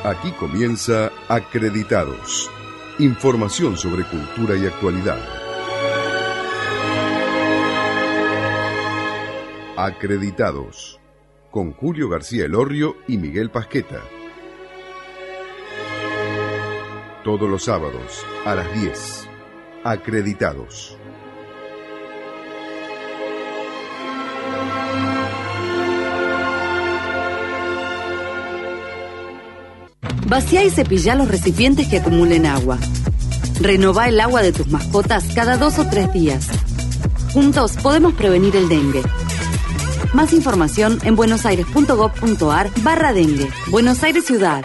Aquí comienza Acreditados. Información sobre cultura y actualidad. Acreditados. Con Julio García Elorrio y Miguel Pasqueta. Todos los sábados a las 10. Acreditados. Vacía y cepillá los recipientes que acumulen agua. Renová el agua de tus mascotas cada 2 o 3 días. Juntos podemos prevenir el dengue. Más información en buenosaires.gov.ar/dengue. Buenos Aires Ciudad.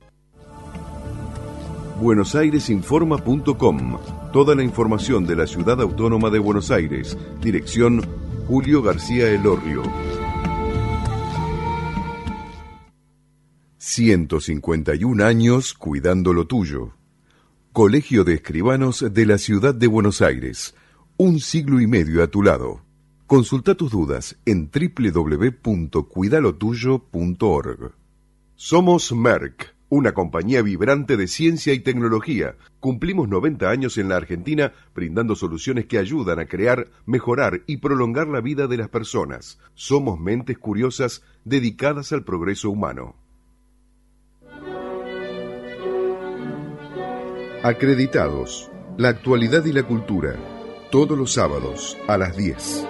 buenosairesinforma.com. Toda la información de la Ciudad Autónoma de Buenos Aires. Dirección Julio García Elorrio. 151 años cuidando lo tuyo. Colegio de Escribanos de la Ciudad de Buenos Aires. Un siglo y medio a tu lado. Consulta tus dudas en www.cuidalotuyo.org. Somos Merck, una compañía vibrante de ciencia y tecnología. Cumplimos 90 años en la Argentina brindando soluciones que ayudan a crear, mejorar y prolongar la vida de las personas. Somos mentes curiosas dedicadas al progreso humano. Acreditados. La actualidad y la cultura. Todos los sábados a las 10.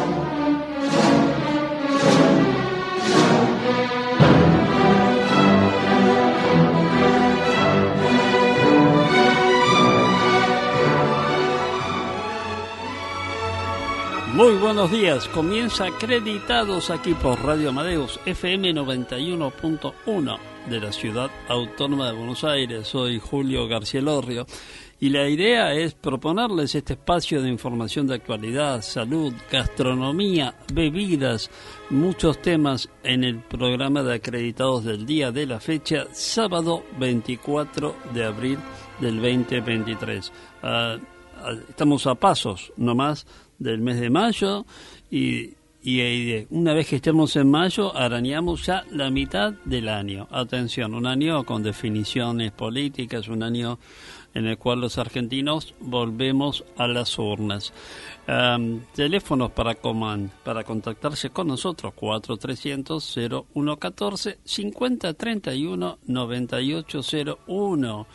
Muy buenos días, comienza Acreditados aquí por Radio Amadeus, FM 91.1 de la Ciudad Autónoma de Buenos Aires. Soy Julio García Elorrio y la idea es proponerles este espacio de información de actualidad, salud, gastronomía, bebidas, muchos temas en el programa de Acreditados del día de la fecha, sábado 24 de abril del 2023. Estamos a pasos nomás del mes de mayo y una vez que estemos en mayo arañamos ya la mitad del año. Atención, un año con definiciones políticas, un año en el cual los argentinos volvemos a las urnas. Teléfonos para contactarse con nosotros: 4300-0114, 5031-9801,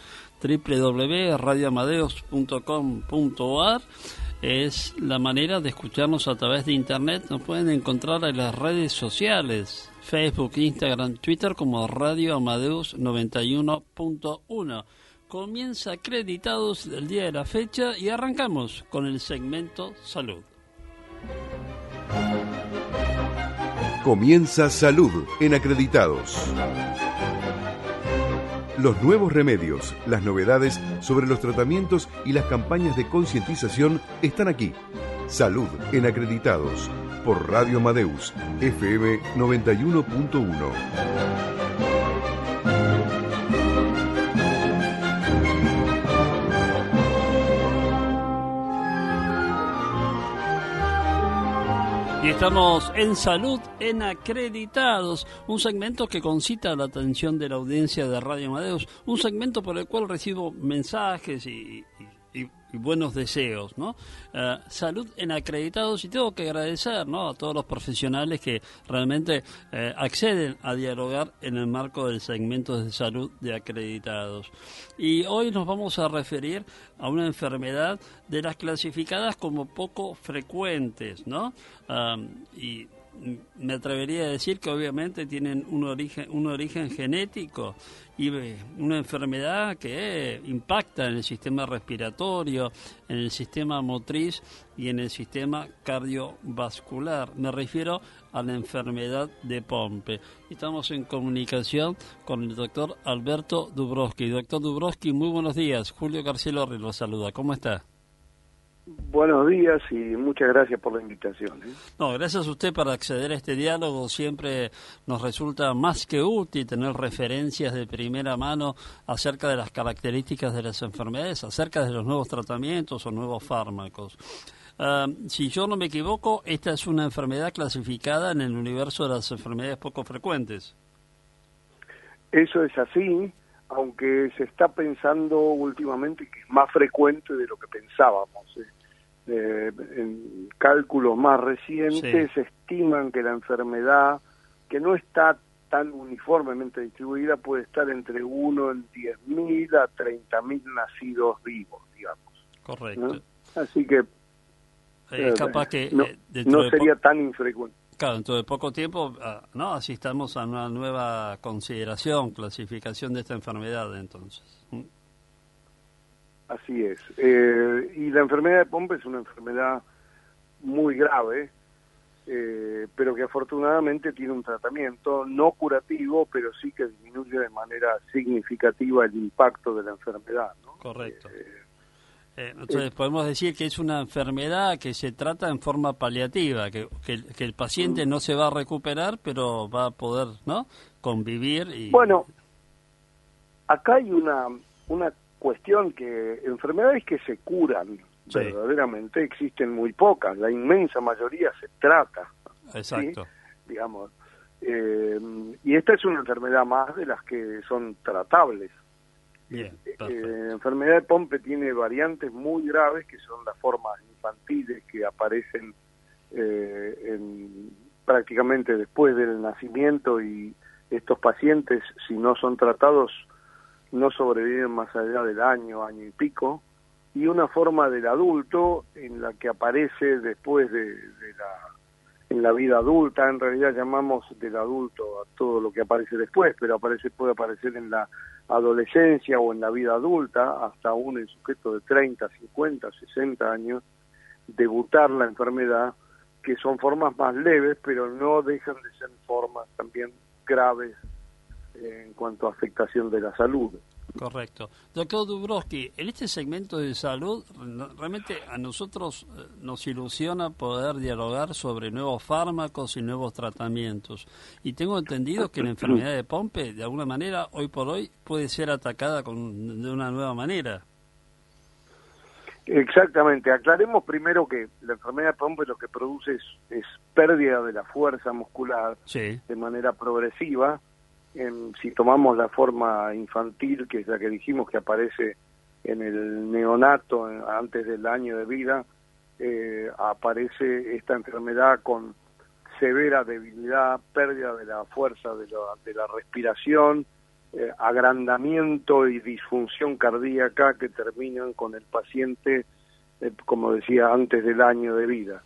www.radioamadeus.com.ar. Es la manera de escucharnos a través de internet. Nos pueden encontrar en las redes sociales, Facebook, Instagram, Twitter como Radio Amadeus 91.1. Comienza Acreditados el día de la fecha y arrancamos con el segmento Salud. Comienza Salud en Acreditados. Los nuevos remedios, las novedades sobre los tratamientos y las campañas de concientización están aquí. Salud en Acreditados, por Radio Amadeus, FM 91.1. Y estamos en Salud en Acreditados, un segmento que concita la atención de la audiencia de Radio Amadeus, un segmento por el cual recibo mensajes y buenos deseos, ¿no? Salud en Acreditados, y tengo que agradecer, ¿no?, a todos los profesionales que realmente acceden a dialogar en el marco del segmento de Salud de Acreditados. Y hoy nos vamos a referir a una enfermedad de las clasificadas como poco frecuentes, ¿no? Y me atrevería a decir que obviamente tienen un origen genético y una enfermedad que impacta en el sistema respiratorio, en el sistema motriz y en el sistema cardiovascular. Me refiero a la enfermedad de Pompe. Estamos en comunicación con el doctor Alberto Dubrowski. Doctor Dubrowski, muy buenos días. Julio García Elorrio lo saluda. ¿Cómo está? Buenos días y muchas gracias por la invitación. No, gracias a usted por acceder a este diálogo. Siempre nos resulta más que útil tener referencias de primera mano acerca de las características de las enfermedades, acerca de los nuevos tratamientos o nuevos fármacos. Si yo no me equivoco, esta es una enfermedad clasificada en el universo de las enfermedades poco frecuentes. Eso es así. aunque se está pensando últimamente que es más frecuente de lo que pensábamos. En cálculos más recientes se estiman que la enfermedad, que no está tan uniformemente distribuida, puede estar entre 1 en 10.000 a 30.000 nacidos vivos, digamos. Correcto. ¿No? Así que capaz que no sería tan infrecuente. Claro, dentro de poco tiempo, ¿no? Asistamos a una nueva consideración, clasificación de esta enfermedad, entonces. Así es. Y la enfermedad de Pompe es una enfermedad muy grave, pero que afortunadamente tiene un tratamiento no curativo, pero sí que disminuye de manera significativa el impacto de la enfermedad, ¿no? Correcto. Entonces podemos decir que es una enfermedad que se trata en forma paliativa, que el paciente no se va a recuperar, pero va a poder, ¿no?, convivir. Bueno, acá hay una cuestión, que enfermedades que se curan verdaderamente existen muy pocas, la inmensa mayoría se trata. Exacto. ¿Sí? Digamos, y esta es una enfermedad más de las que son tratables. Bien, la enfermedad de Pompe tiene variantes muy graves que son las formas infantiles que aparecen prácticamente después del nacimiento, y estos pacientes, si no son tratados, no sobreviven más allá del año y pico, y una forma del adulto en la que aparece después en la vida adulta. En realidad llamamos del adulto a todo lo que aparece después, pero puede aparecer en la adolescencia o en la vida adulta, hasta aún en sujetos de 30, 50, 60 años, debutar la enfermedad, que son formas más leves, pero no dejan de ser formas también graves en cuanto a afectación de la salud. Correcto. Doctor Dubrovsky, en este segmento de salud, realmente a nosotros nos ilusiona poder dialogar sobre nuevos fármacos y nuevos tratamientos. Y tengo entendido que la enfermedad de Pompe, de alguna manera, hoy por hoy, puede ser atacada de una nueva manera. Exactamente. Aclaremos primero que la enfermedad de Pompe lo que produce es pérdida de la fuerza muscular de manera progresiva. Si tomamos la forma infantil, que es la que dijimos que aparece en el neonato antes del año de vida, aparece esta enfermedad con severa debilidad, pérdida de la fuerza de la respiración, agrandamiento y disfunción cardíaca que terminan con el paciente, como decía, antes del año de vida.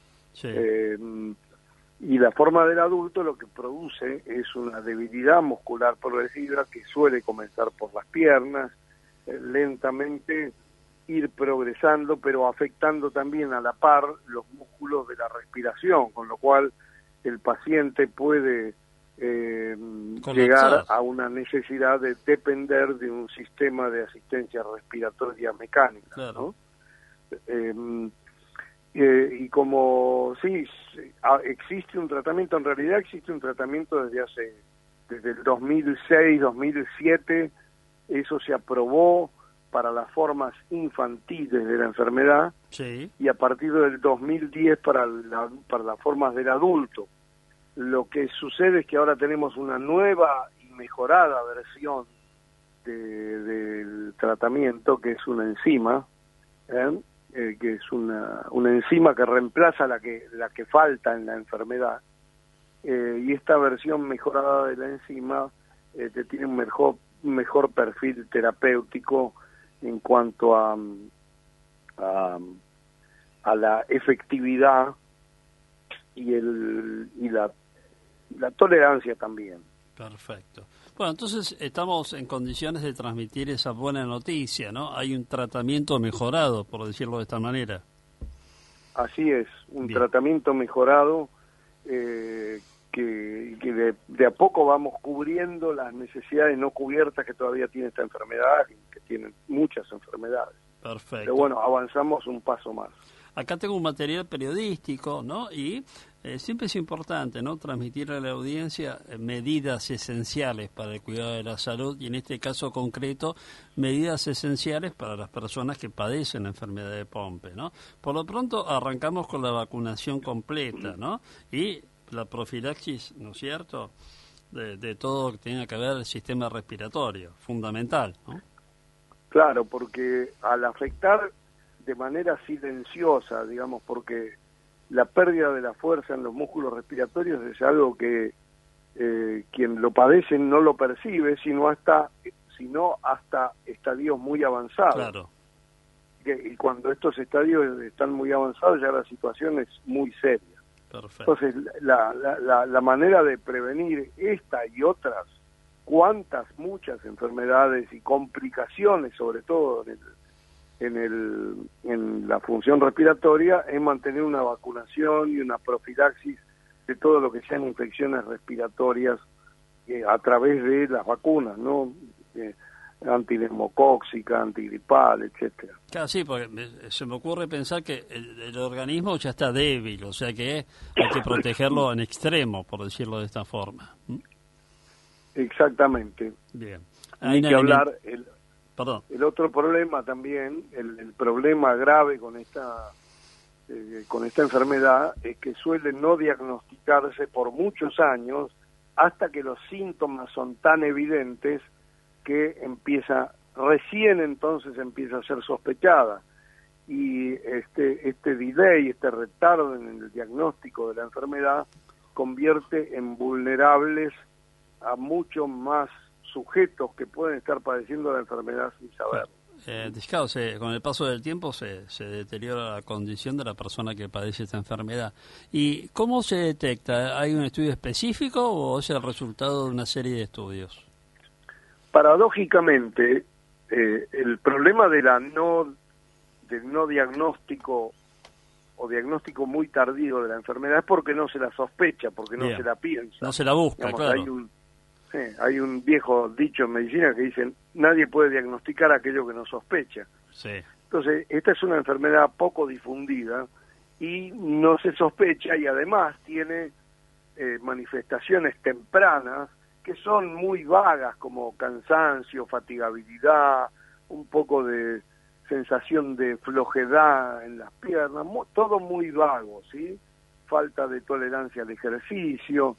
Y la forma del adulto lo que produce es una debilidad muscular progresiva que suele comenzar por las piernas, lentamente ir progresando, pero afectando también a la par los músculos de la respiración, con lo cual el paciente puede llegar a una necesidad de depender de un sistema de asistencia respiratoria mecánica, claro, ¿no? Y como existe un tratamiento, en realidad existe un tratamiento desde el 2006, 2007, eso se aprobó para las formas infantiles de la enfermedad, y a partir del 2010 para las formas del adulto. Lo que sucede es que ahora tenemos una nueva y mejorada versión del tratamiento, que es una enzima, que es una enzima que reemplaza la que falta en la enfermedad, y esta versión mejorada de la enzima tiene un mejor perfil terapéutico en cuanto a la efectividad y la tolerancia también. Perfecto. Bueno, entonces estamos en condiciones de transmitir esa buena noticia, ¿no? Hay un tratamiento mejorado, por decirlo de esta manera. Así es, un tratamiento mejorado que de a poco vamos cubriendo las necesidades no cubiertas que todavía tiene esta enfermedad, que tienen muchas enfermedades. Perfecto. Pero bueno, avanzamos un paso más. Acá tengo un material periodístico, ¿no? Y siempre es importante, ¿no?, transmitirle a la audiencia medidas esenciales para el cuidado de la salud, y en este caso concreto, medidas esenciales para las personas que padecen la enfermedad de Pompe, ¿no? Por lo pronto arrancamos con la vacunación completa, ¿no? Y la profilaxis, ¿no es cierto?, de todo lo que tenga que ver el sistema respiratorio, fundamental, ¿no? Claro, porque al afectar de manera silenciosa, digamos, porque la pérdida de la fuerza en los músculos respiratorios es algo que quien lo padece no lo percibe, sino hasta estadios muy avanzados. Claro. Y cuando estos estadios están muy avanzados ya la situación es muy seria. Perfecto. Entonces, la manera de prevenir esta y otras muchas enfermedades y complicaciones, sobre todo en la función respiratoria, es mantener una vacunación y una profilaxis de todo lo que sean infecciones respiratorias a través de las vacunas, ¿no? Antineumocóxica, antigripal, etcétera. Claro, sí, porque se me ocurre pensar que el organismo ya está débil, o sea que hay que protegerlo en extremo, por decirlo de esta forma. Exactamente. Bien. Hay que hablar. Perdón. El otro problema también, el problema grave con esta enfermedad es que suele no diagnosticarse por muchos años hasta que los síntomas son tan evidentes que recién entonces empieza a ser sospechada. Y este delay, este retardo en el diagnóstico de la enfermedad convierte en vulnerables a muchos más sujetos que pueden estar padeciendo la enfermedad sin saber. Claro, con el paso del tiempo se deteriora la condición de la persona que padece esta enfermedad. ¿Y cómo se detecta? ¿Hay un estudio específico o es el resultado de una serie de estudios? Paradójicamente, el problema del no diagnóstico o diagnóstico muy tardío de la enfermedad es porque no se la sospecha, porque no se la piensa. No se la busca, digamos, claro. Hay un viejo dicho en medicina que dice, nadie puede diagnosticar aquello que no sospecha. Sí. Entonces, esta es una enfermedad poco difundida y no se sospecha, y además tiene manifestaciones tempranas que son muy vagas, como cansancio, fatigabilidad, un poco de sensación de flojedad en las piernas, todo muy vago, ¿sí? Falta de tolerancia al ejercicio,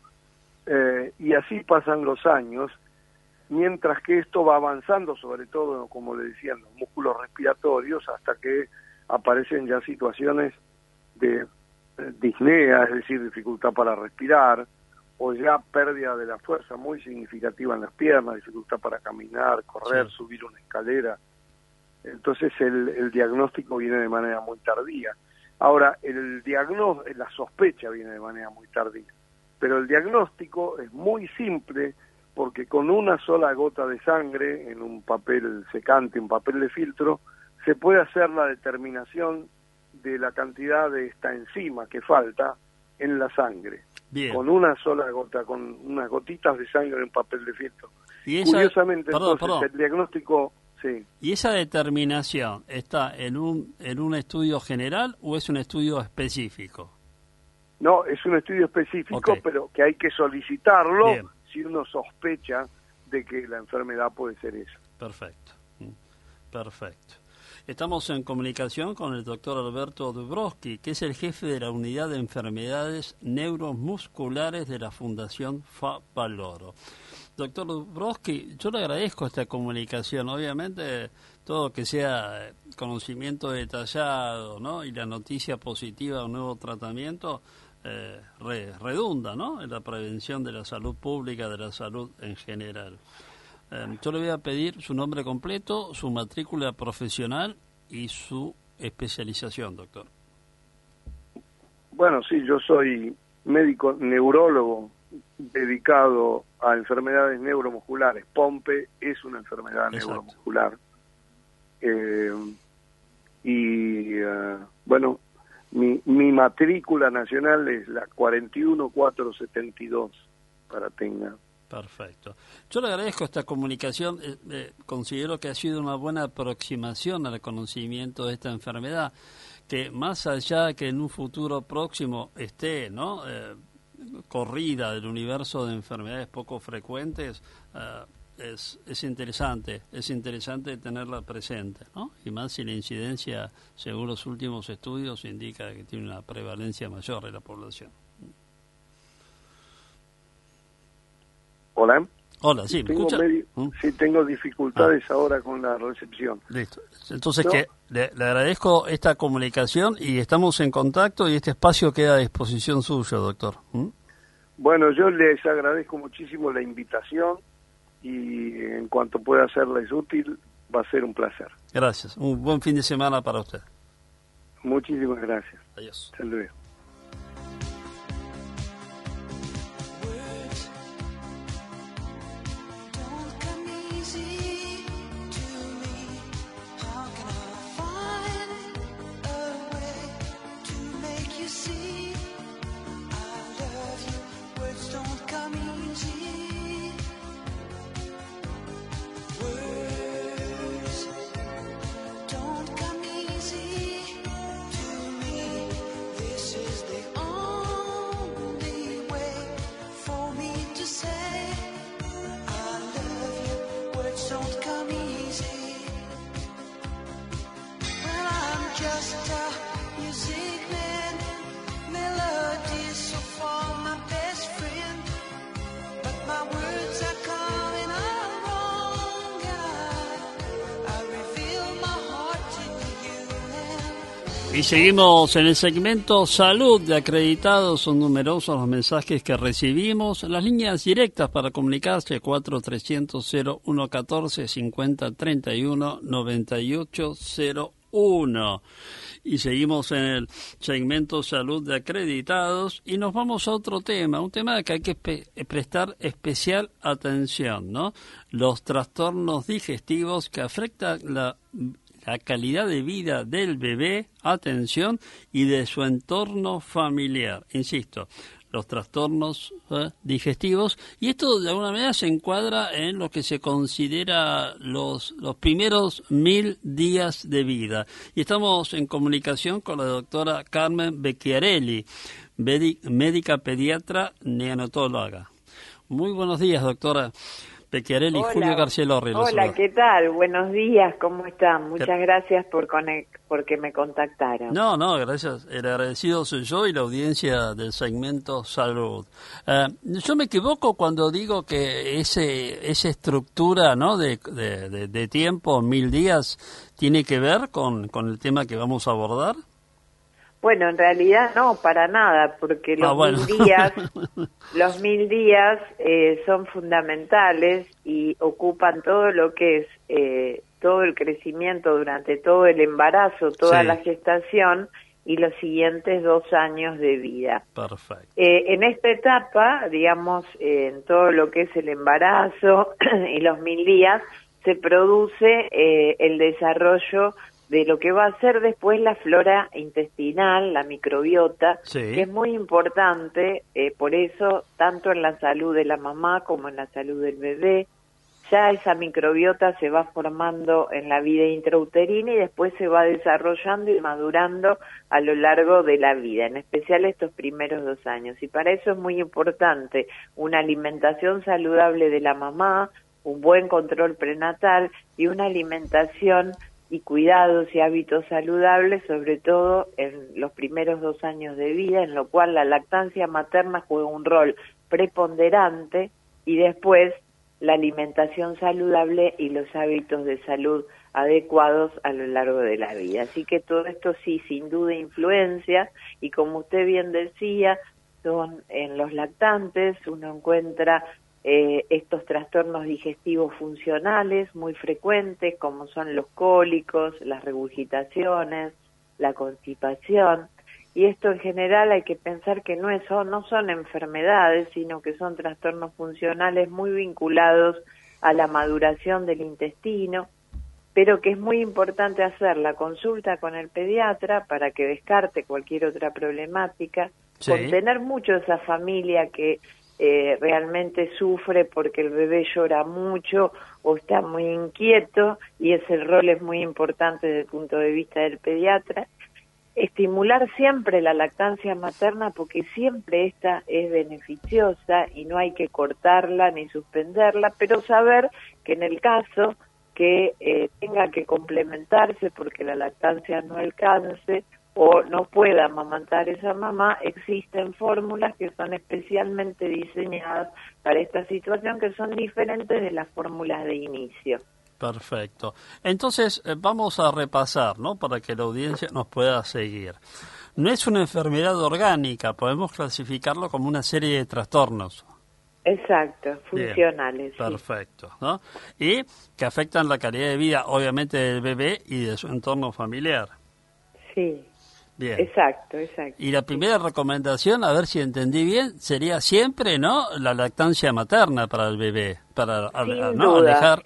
y así pasan los años, mientras que esto va avanzando, sobre todo, como le decían, los músculos respiratorios, hasta que aparecen ya situaciones de disnea, es decir, dificultad para respirar, o ya pérdida de la fuerza muy significativa en las piernas, dificultad para caminar, correr, sí, subir una escalera. Entonces el diagnóstico viene de manera muy tardía. Ahora, la sospecha viene de manera muy tardía, pero el diagnóstico es muy simple, porque con una sola gota de sangre en un papel secante, un papel de filtro, se puede hacer la determinación de la cantidad de esta enzima que falta en la sangre. Bien. Con una sola gota, con unas gotitas de sangre en un papel de filtro. Y curiosamente, el diagnóstico... Sí. ¿Y esa determinación está en un estudio general o es un estudio específico? No, es un estudio específico, okay, pero que hay que solicitarlo. Bien. Si uno sospecha de que la enfermedad puede ser esa. Perfecto, perfecto. Estamos en comunicación con el doctor Alberto Dubrovsky, que es el jefe de la Unidad de Enfermedades Neuromusculares de la Fundación Favaloro. Doctor Dubrovsky, yo le agradezco esta comunicación. Obviamente, todo que sea conocimiento detallado, ¿no? Y la noticia positiva de un nuevo tratamiento redunda, ¿no? En la prevención de la salud pública, de la salud en general. Yo le voy a pedir su nombre completo, su matrícula profesional y su especialización, doctor. Bueno, sí, yo soy médico neurólogo dedicado a enfermedades neuromusculares. POMPE es una enfermedad neuromuscular. Bueno, mi matrícula nacional es la 41472, para tenga. Perfecto. Yo le agradezco esta comunicación. Considero que ha sido una buena aproximación al conocimiento de esta enfermedad, que más allá que en un futuro próximo esté, ¿no?, corrida del universo de enfermedades poco frecuentes, es interesante tenerla presente, ¿no? Y más si la incidencia, según los últimos estudios, indica que tiene una prevalencia mayor en la población. Hola. Hola, sí, ¿me escucha? Sí, tengo dificultades ahora con la recepción. Listo. Entonces, ¿No? le agradezco esta comunicación y estamos en contacto y este espacio queda a disposición suyo, doctor. Bueno, yo les agradezco muchísimo la invitación y en cuanto pueda serles útil, va a ser un placer. Gracias. Un buen fin de semana para usted. Muchísimas gracias. Adiós. Hasta luego. Y seguimos en el segmento Salud de Acreditados. Son numerosos los mensajes que recibimos. Las líneas directas para comunicarse: 4300-0114, 5031-9801. Y seguimos en el segmento Salud de Acreditados y nos vamos a otro tema, un tema que hay que prestar especial atención, ¿no? Los trastornos digestivos que afectan la calidad de vida del bebé, atención, y de su entorno familiar. Insisto, los trastornos digestivos, y esto de alguna manera se encuadra en lo que se considera los primeros 1000 días de vida. Y estamos en comunicación con la doctora Carmen Becchiarelli, médica pediatra neonatóloga. Muy buenos días, doctora Becchiarelli. Hola. Julio Garcielorri. Hola, ¿qué tal? Buenos días, ¿cómo están? Muchas gracias porque me contactaron. No, gracias. El agradecido soy yo y la audiencia del segmento Salud. Yo me equivoco cuando digo que esa estructura, ¿no?, de tiempo, 1000 días, tiene que ver con el tema que vamos a abordar. Bueno, en realidad no, para nada, porque los 1000 días son fundamentales y ocupan todo lo que es todo el crecimiento durante todo el embarazo, toda la gestación y los siguientes 2 años de vida. Perfecto. En esta etapa, digamos, en todo lo que es el embarazo y los 1000 días, se produce el desarrollo de lo que va a ser después la flora intestinal, la microbiota, que es muy importante, por eso, tanto en la salud de la mamá como en la salud del bebé. Ya esa microbiota se va formando en la vida intrauterina y después se va desarrollando y madurando a lo largo de la vida, en especial estos primeros 2 años. Y para eso es muy importante una alimentación saludable de la mamá, un buen control prenatal y una alimentación y cuidados y hábitos saludables, sobre todo en los primeros 2 años de vida, en lo cual la lactancia materna juega un rol preponderante, y después la alimentación saludable y los hábitos de salud adecuados a lo largo de la vida. Así que todo esto sí, sin duda, influencia, y como usted bien decía, son en los lactantes, uno encuentra estos trastornos digestivos funcionales muy frecuentes, como son los cólicos, las regurgitaciones, la constipación, y esto en general hay que pensar que no son enfermedades, sino que son trastornos funcionales muy vinculados a la maduración del intestino, pero que es muy importante hacer la consulta con el pediatra para que descarte cualquier otra problemática, contener mucho esa familia que realmente sufre porque el bebé llora mucho o está muy inquieto, y ese rol es muy importante desde el punto de vista del pediatra. Estimular siempre la lactancia materna, porque siempre esta es beneficiosa y no hay que cortarla ni suspenderla, pero saber que en el caso que tenga que complementarse porque la lactancia no alcance, o no pueda amamantar esa mamá, existen fórmulas que son especialmente diseñadas para esta situación, que son diferentes de las fórmulas de inicio. Perfecto. Entonces, vamos a repasar, ¿no? Para que la audiencia nos pueda seguir. No es una enfermedad orgánica, podemos clasificarlo como una serie de trastornos. Exacto, funcionales. Bien, perfecto, ¿no? Y que afectan la calidad de vida, obviamente, del bebé y de su entorno familiar. Sí. Bien. Exacto. Y la primera recomendación, a ver si entendí bien, sería siempre, ¿no?, la lactancia materna para el bebé, para alejar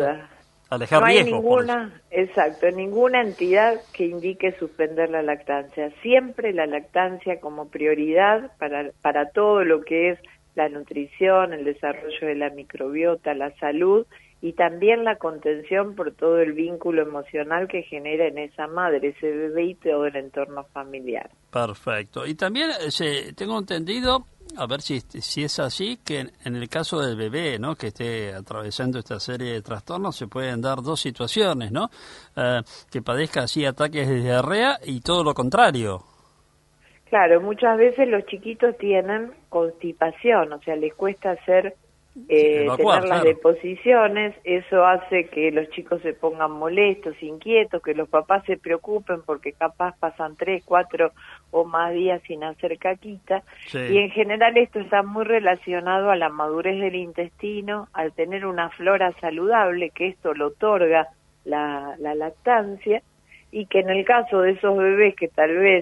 no hay riesgos. ninguna entidad que indique suspender la lactancia. Siempre la lactancia como prioridad para todo lo que es la nutrición, el desarrollo de la microbiota, la salud y también la contención por todo el vínculo emocional que genera en esa madre, ese bebé y todo el entorno familiar. Perfecto. Y también tengo entendido, a ver si es así, que en el caso del bebé, ¿no?, que esté atravesando esta serie de trastornos, se pueden dar dos situaciones, ¿no? Que padezca así ataques de diarrea y todo lo contrario. Claro, muchas veces los chiquitos tienen constipación, o sea, les cuesta hacer tener las deposiciones, eso hace que los chicos se pongan molestos, inquietos, que los papás se preocupen porque capaz pasan 3, 4 o más días sin hacer caquita, y en general esto está muy relacionado a la madurez del intestino, al tener una flora saludable, que esto lo otorga la lactancia, y que en el caso de esos bebés que tal vez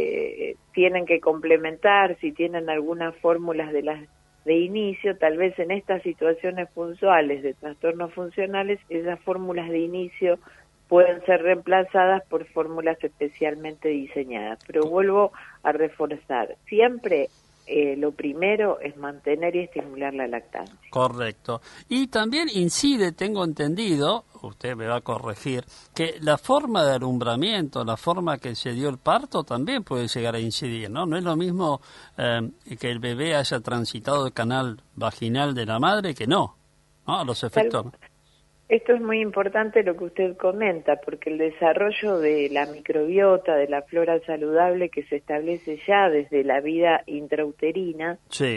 tienen que complementar, si tienen algunas fórmulas de inicio, tal vez en estas situaciones puntuales de trastornos funcionales, esas fórmulas de inicio pueden ser reemplazadas por fórmulas especialmente diseñadas. Pero vuelvo a reforzar, siempre lo primero es mantener y estimular la lactancia. Correcto. Y también incide, tengo entendido, usted me va a corregir, que la forma de alumbramiento, la forma que se dio el parto también puede llegar a incidir, ¿no? No es lo mismo que el bebé haya transitado el canal vaginal de la madre que no, ¿no? Los efectos. Esto es muy importante lo que usted comenta, porque el desarrollo de la microbiota, de la flora saludable que se establece ya desde la vida intrauterina,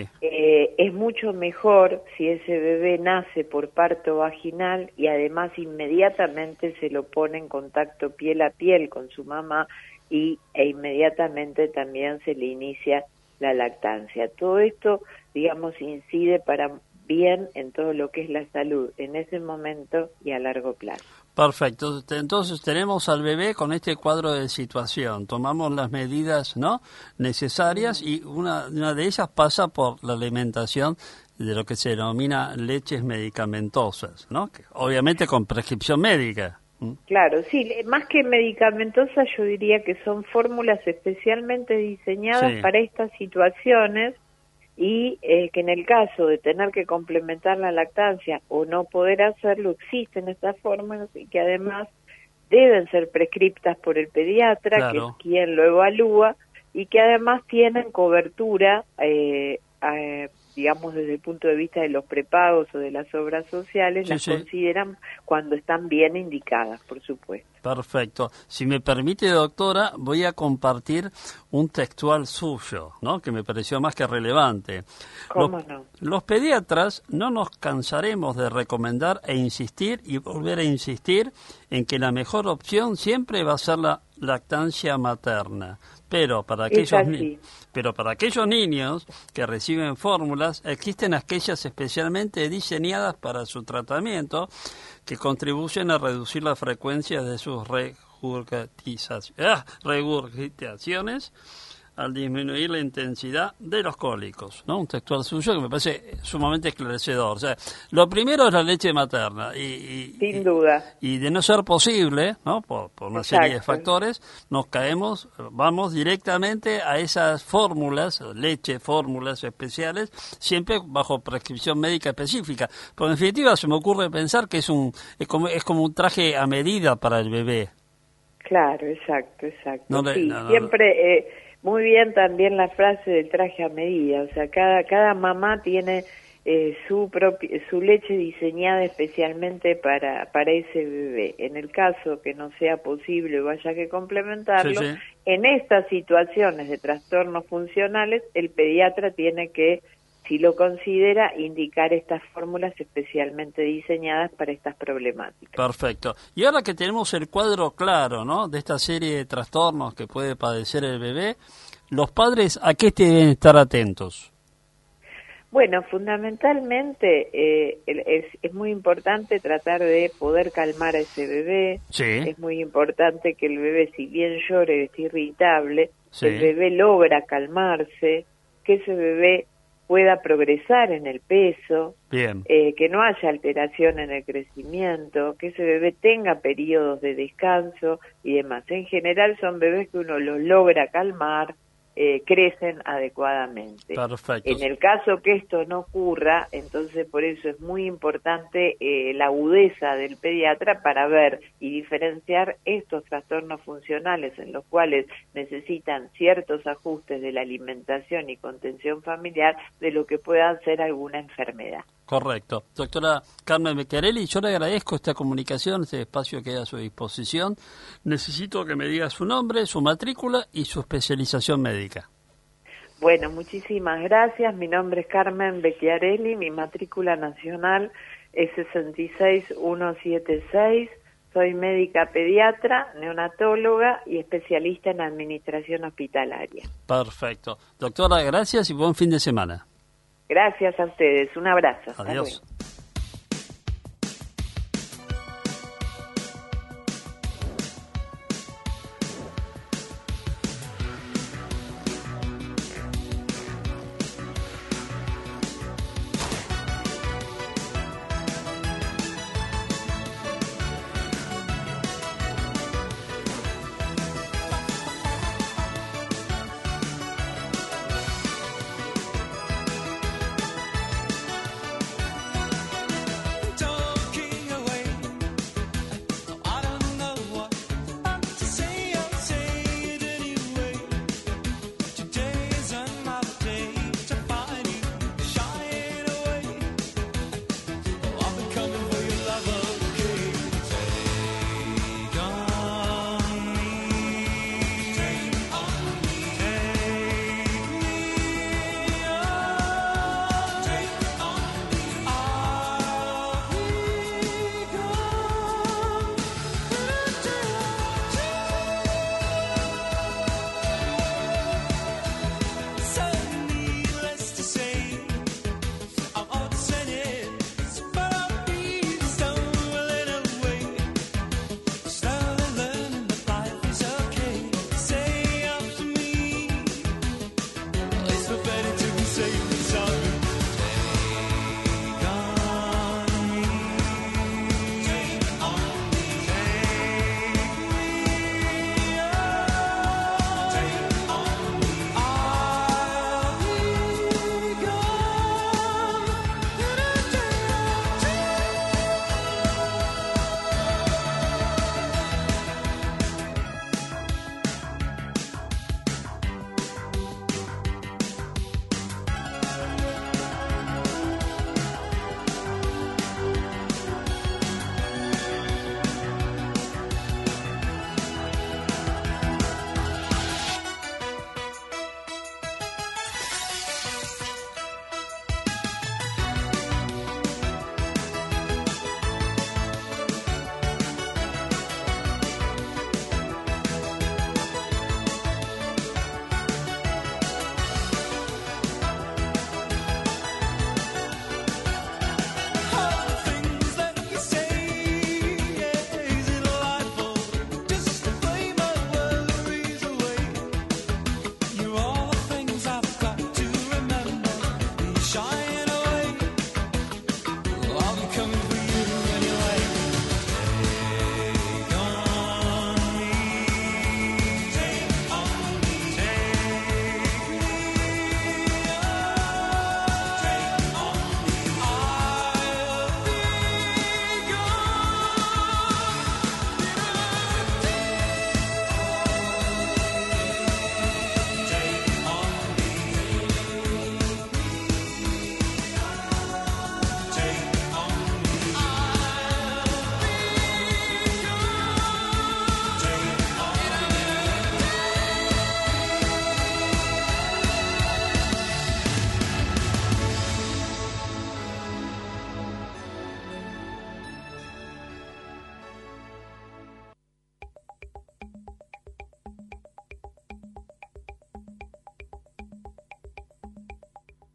es mucho mejor si ese bebé nace por parto vaginal y además inmediatamente se lo pone en contacto piel a piel con su mamá e inmediatamente también se le inicia la lactancia. Todo esto, digamos, incide para bien en todo lo que es la salud en ese momento y a largo plazo. Perfecto. Entonces tenemos al bebé con este cuadro de situación. Tomamos las medidas, ¿no?, necesarias y una de ellas pasa por la alimentación de lo que se denomina leches medicamentosas, ¿no?, que obviamente con prescripción médica. Claro, sí, más que medicamentosas yo diría que son fórmulas especialmente diseñadas para estas situaciones y que en el caso de tener que complementar la lactancia o no poder hacerlo, existen estas fórmulas y que además deben ser prescriptas por el pediatra, que es quien lo evalúa, y que además tienen cobertura, digamos, desde el punto de vista de los prepagos o de las obras sociales, las consideran cuando están bien indicadas, por supuesto. Perfecto. Si me permite, doctora, voy a compartir un textual suyo, ¿no?, que me pareció más que relevante. ¿Cómo no? Los pediatras no nos cansaremos de recomendar e insistir y volver a insistir en que la mejor opción siempre va a ser la lactancia materna. Pero para aquellos niños que reciben fórmulas, existen aquellas especialmente diseñadas para su tratamiento que contribuyen a reducir la frecuencia de sus regurgitaciones al disminuir la intensidad de los cólicos, ¿no? Un textual suyo que me parece sumamente esclarecedor. O sea, lo primero es la leche materna sin duda. Y de no ser posible, ¿no?, por una serie de factores, vamos directamente a esas fórmulas especiales, siempre bajo prescripción médica específica. Pero en definitiva se me ocurre pensar que es como un traje a medida para el bebé. Claro, exacto. Siempre muy bien también la frase del traje a medida, o sea, cada mamá tiene su leche diseñada especialmente para ese bebé. En el caso que no sea posible o haya que complementarlo, En estas situaciones de trastornos funcionales, el pediatra tiene que, si lo considera, indicar estas fórmulas especialmente diseñadas para estas problemáticas. Perfecto. Y ahora que tenemos el cuadro claro, ¿no?, de esta serie de trastornos que puede padecer el bebé, los padres, ¿a qué deben estar atentos? Bueno, fundamentalmente es muy importante tratar de poder calmar a ese bebé. Sí. Es muy importante que el bebé, si bien llore, esté irritable, Sí. el bebé logra calmarse, que ese bebé pueda progresar en el peso, Bien. que no haya alteración en el crecimiento, que ese bebé tenga periodos de descanso y demás. En general son bebés que uno los logra calmar, crecen adecuadamente. Perfecto. En el caso que esto no ocurra, entonces por eso es muy importante la agudeza del pediatra para ver y diferenciar estos trastornos funcionales en los cuales necesitan ciertos ajustes de la alimentación y contención familiar de lo que pueda ser alguna enfermedad. Correcto. Doctora Carmen Becchiarelli, yo le agradezco esta comunicación, este espacio que hay a su disposición. Necesito que me diga su nombre, su matrícula y su especialización médica. Bueno, muchísimas gracias. Mi nombre es Carmen Becchiarelli, mi matrícula nacional es 66176. Soy médica pediatra, neonatóloga y especialista en administración hospitalaria. Perfecto. Doctora, gracias y buen fin de semana. Gracias a ustedes. Un abrazo. Hasta Adiós. luego.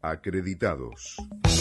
Acreditados.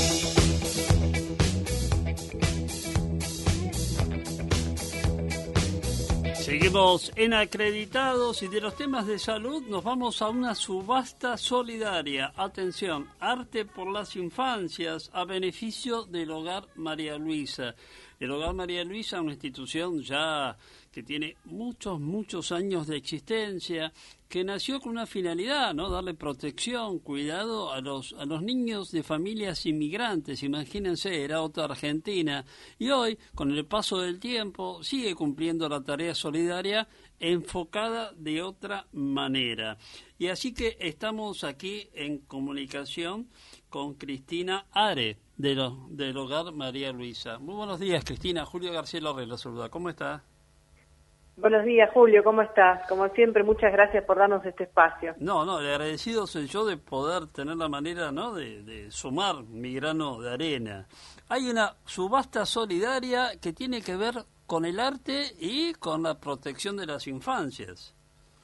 Seguimos en Acreditados y de los temas de salud nos vamos a una subasta solidaria. Atención, Arte por las Infancias a beneficio del Hogar María Luisa. El Hogar María Luisa es una institución ya que tiene muchos años de existencia, que nació con una finalidad, ¿no? Darle protección, cuidado a los niños de familias inmigrantes. Imagínense, era otra Argentina. Y hoy, con el paso del tiempo, sigue cumpliendo la tarea solidaria enfocada de otra manera. Y así que estamos aquí en comunicación con Cristina Are, del Hogar María Luisa. Muy buenos días, Cristina. Julio García Lorre la saluda. ¿Cómo está? Buenos días, Julio, ¿cómo estás? Como siempre, muchas gracias por darnos este espacio. No, el agradecido soy yo de poder tener la manera, ¿no?, de sumar mi grano de arena. Hay una subasta solidaria que tiene que ver con el arte y con la protección de las infancias.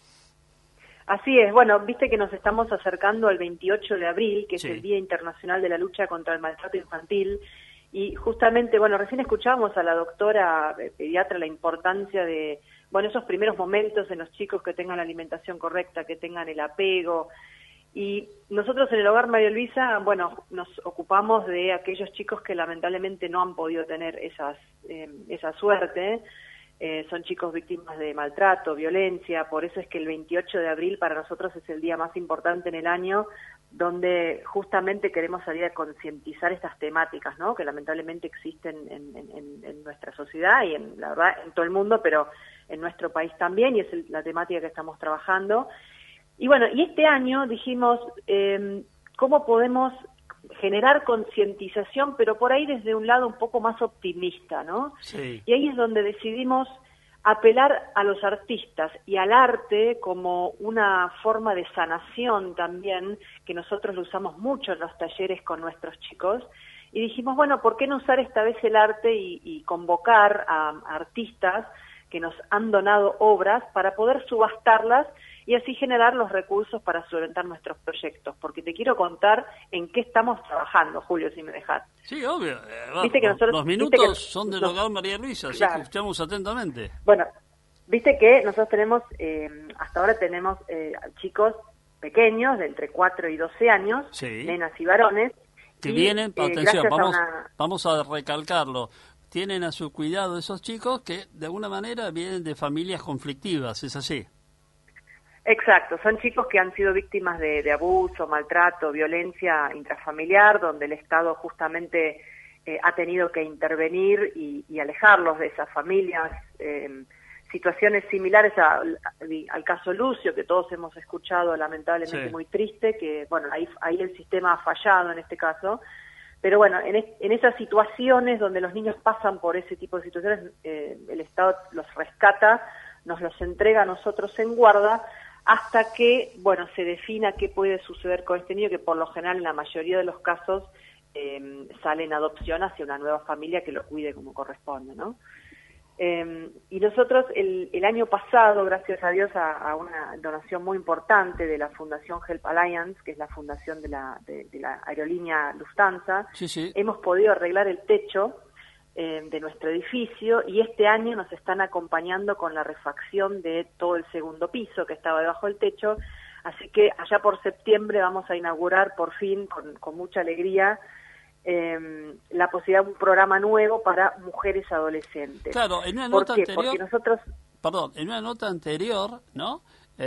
Así es, bueno, viste que nos estamos acercando al 28 de abril, que Sí. es el Día Internacional de la Lucha contra el Maltrato Infantil, y justamente, bueno, recién escuchábamos a la doctora pediatra la importancia de, bueno, esos primeros momentos en los chicos que tengan la alimentación correcta, que tengan el apego, y nosotros en el Hogar María Luisa, bueno, nos ocupamos de aquellos chicos que lamentablemente no han podido tener esa suerte. Son chicos víctimas de maltrato, violencia, por eso es que el 28 de abril para nosotros es el día más importante en el año, donde justamente queremos salir a concientizar estas temáticas, ¿no?, que lamentablemente existen en nuestra sociedad y la verdad en todo el mundo, pero en nuestro país también, y es la temática que estamos trabajando. Y bueno, y este año dijimos, ¿cómo podemos generar concientización, pero por ahí desde un lado un poco más optimista, ¿no? Sí. Y ahí es donde decidimos apelar a los artistas y al arte como una forma de sanación también, que nosotros lo usamos mucho en los talleres con nuestros chicos, y dijimos, bueno, ¿por qué no usar esta vez el arte y convocar a artistas que nos han donado obras para poder subastarlas y así generar los recursos para solventar nuestros proyectos? Porque te quiero contar en qué estamos trabajando, Julio, si me dejas. Sí, obvio. Viste que nosotros, los minutos son del Hogar María Luisa, así claro, que escuchamos atentamente. Bueno, viste que nosotros tenemos, hasta ahora tenemos chicos pequeños de entre 4 y 12 años, Sí. nenas y varones. Que y, vienen, atención, gracias vamos a recalcarlo, tienen a su cuidado esos chicos que de alguna manera vienen de familias conflictivas, ¿es así? Exacto, son chicos que han sido víctimas de abuso, maltrato, violencia intrafamiliar, donde el Estado justamente ha tenido que intervenir y alejarlos de esas familias. Situaciones similares al caso Lucio, que todos hemos escuchado, lamentablemente Sí. muy triste, que bueno, ahí el sistema ha fallado en este caso. Pero bueno, en esas situaciones donde los niños pasan por ese tipo de situaciones, el Estado los rescata, nos los entrega a nosotros en guarda, hasta que, bueno, se defina qué puede suceder con este niño, que por lo general en la mayoría de los casos sale en adopción hacia una nueva familia que lo cuide como corresponde, ¿no? Y nosotros el año pasado, gracias a Dios, a una donación muy importante de la Fundación Help Alliance, que es la fundación de la aerolínea Lufthansa, Sí. hemos podido arreglar el techo de nuestro edificio, y este año nos están acompañando con la refacción de todo el segundo piso que estaba debajo del techo, así que allá por septiembre vamos a inaugurar por fin, con mucha alegría, la posibilidad de un programa nuevo para mujeres adolescentes. Claro, en una ¿Por nota qué? anterior, Porque nosotros... en una nota anterior, ¿no?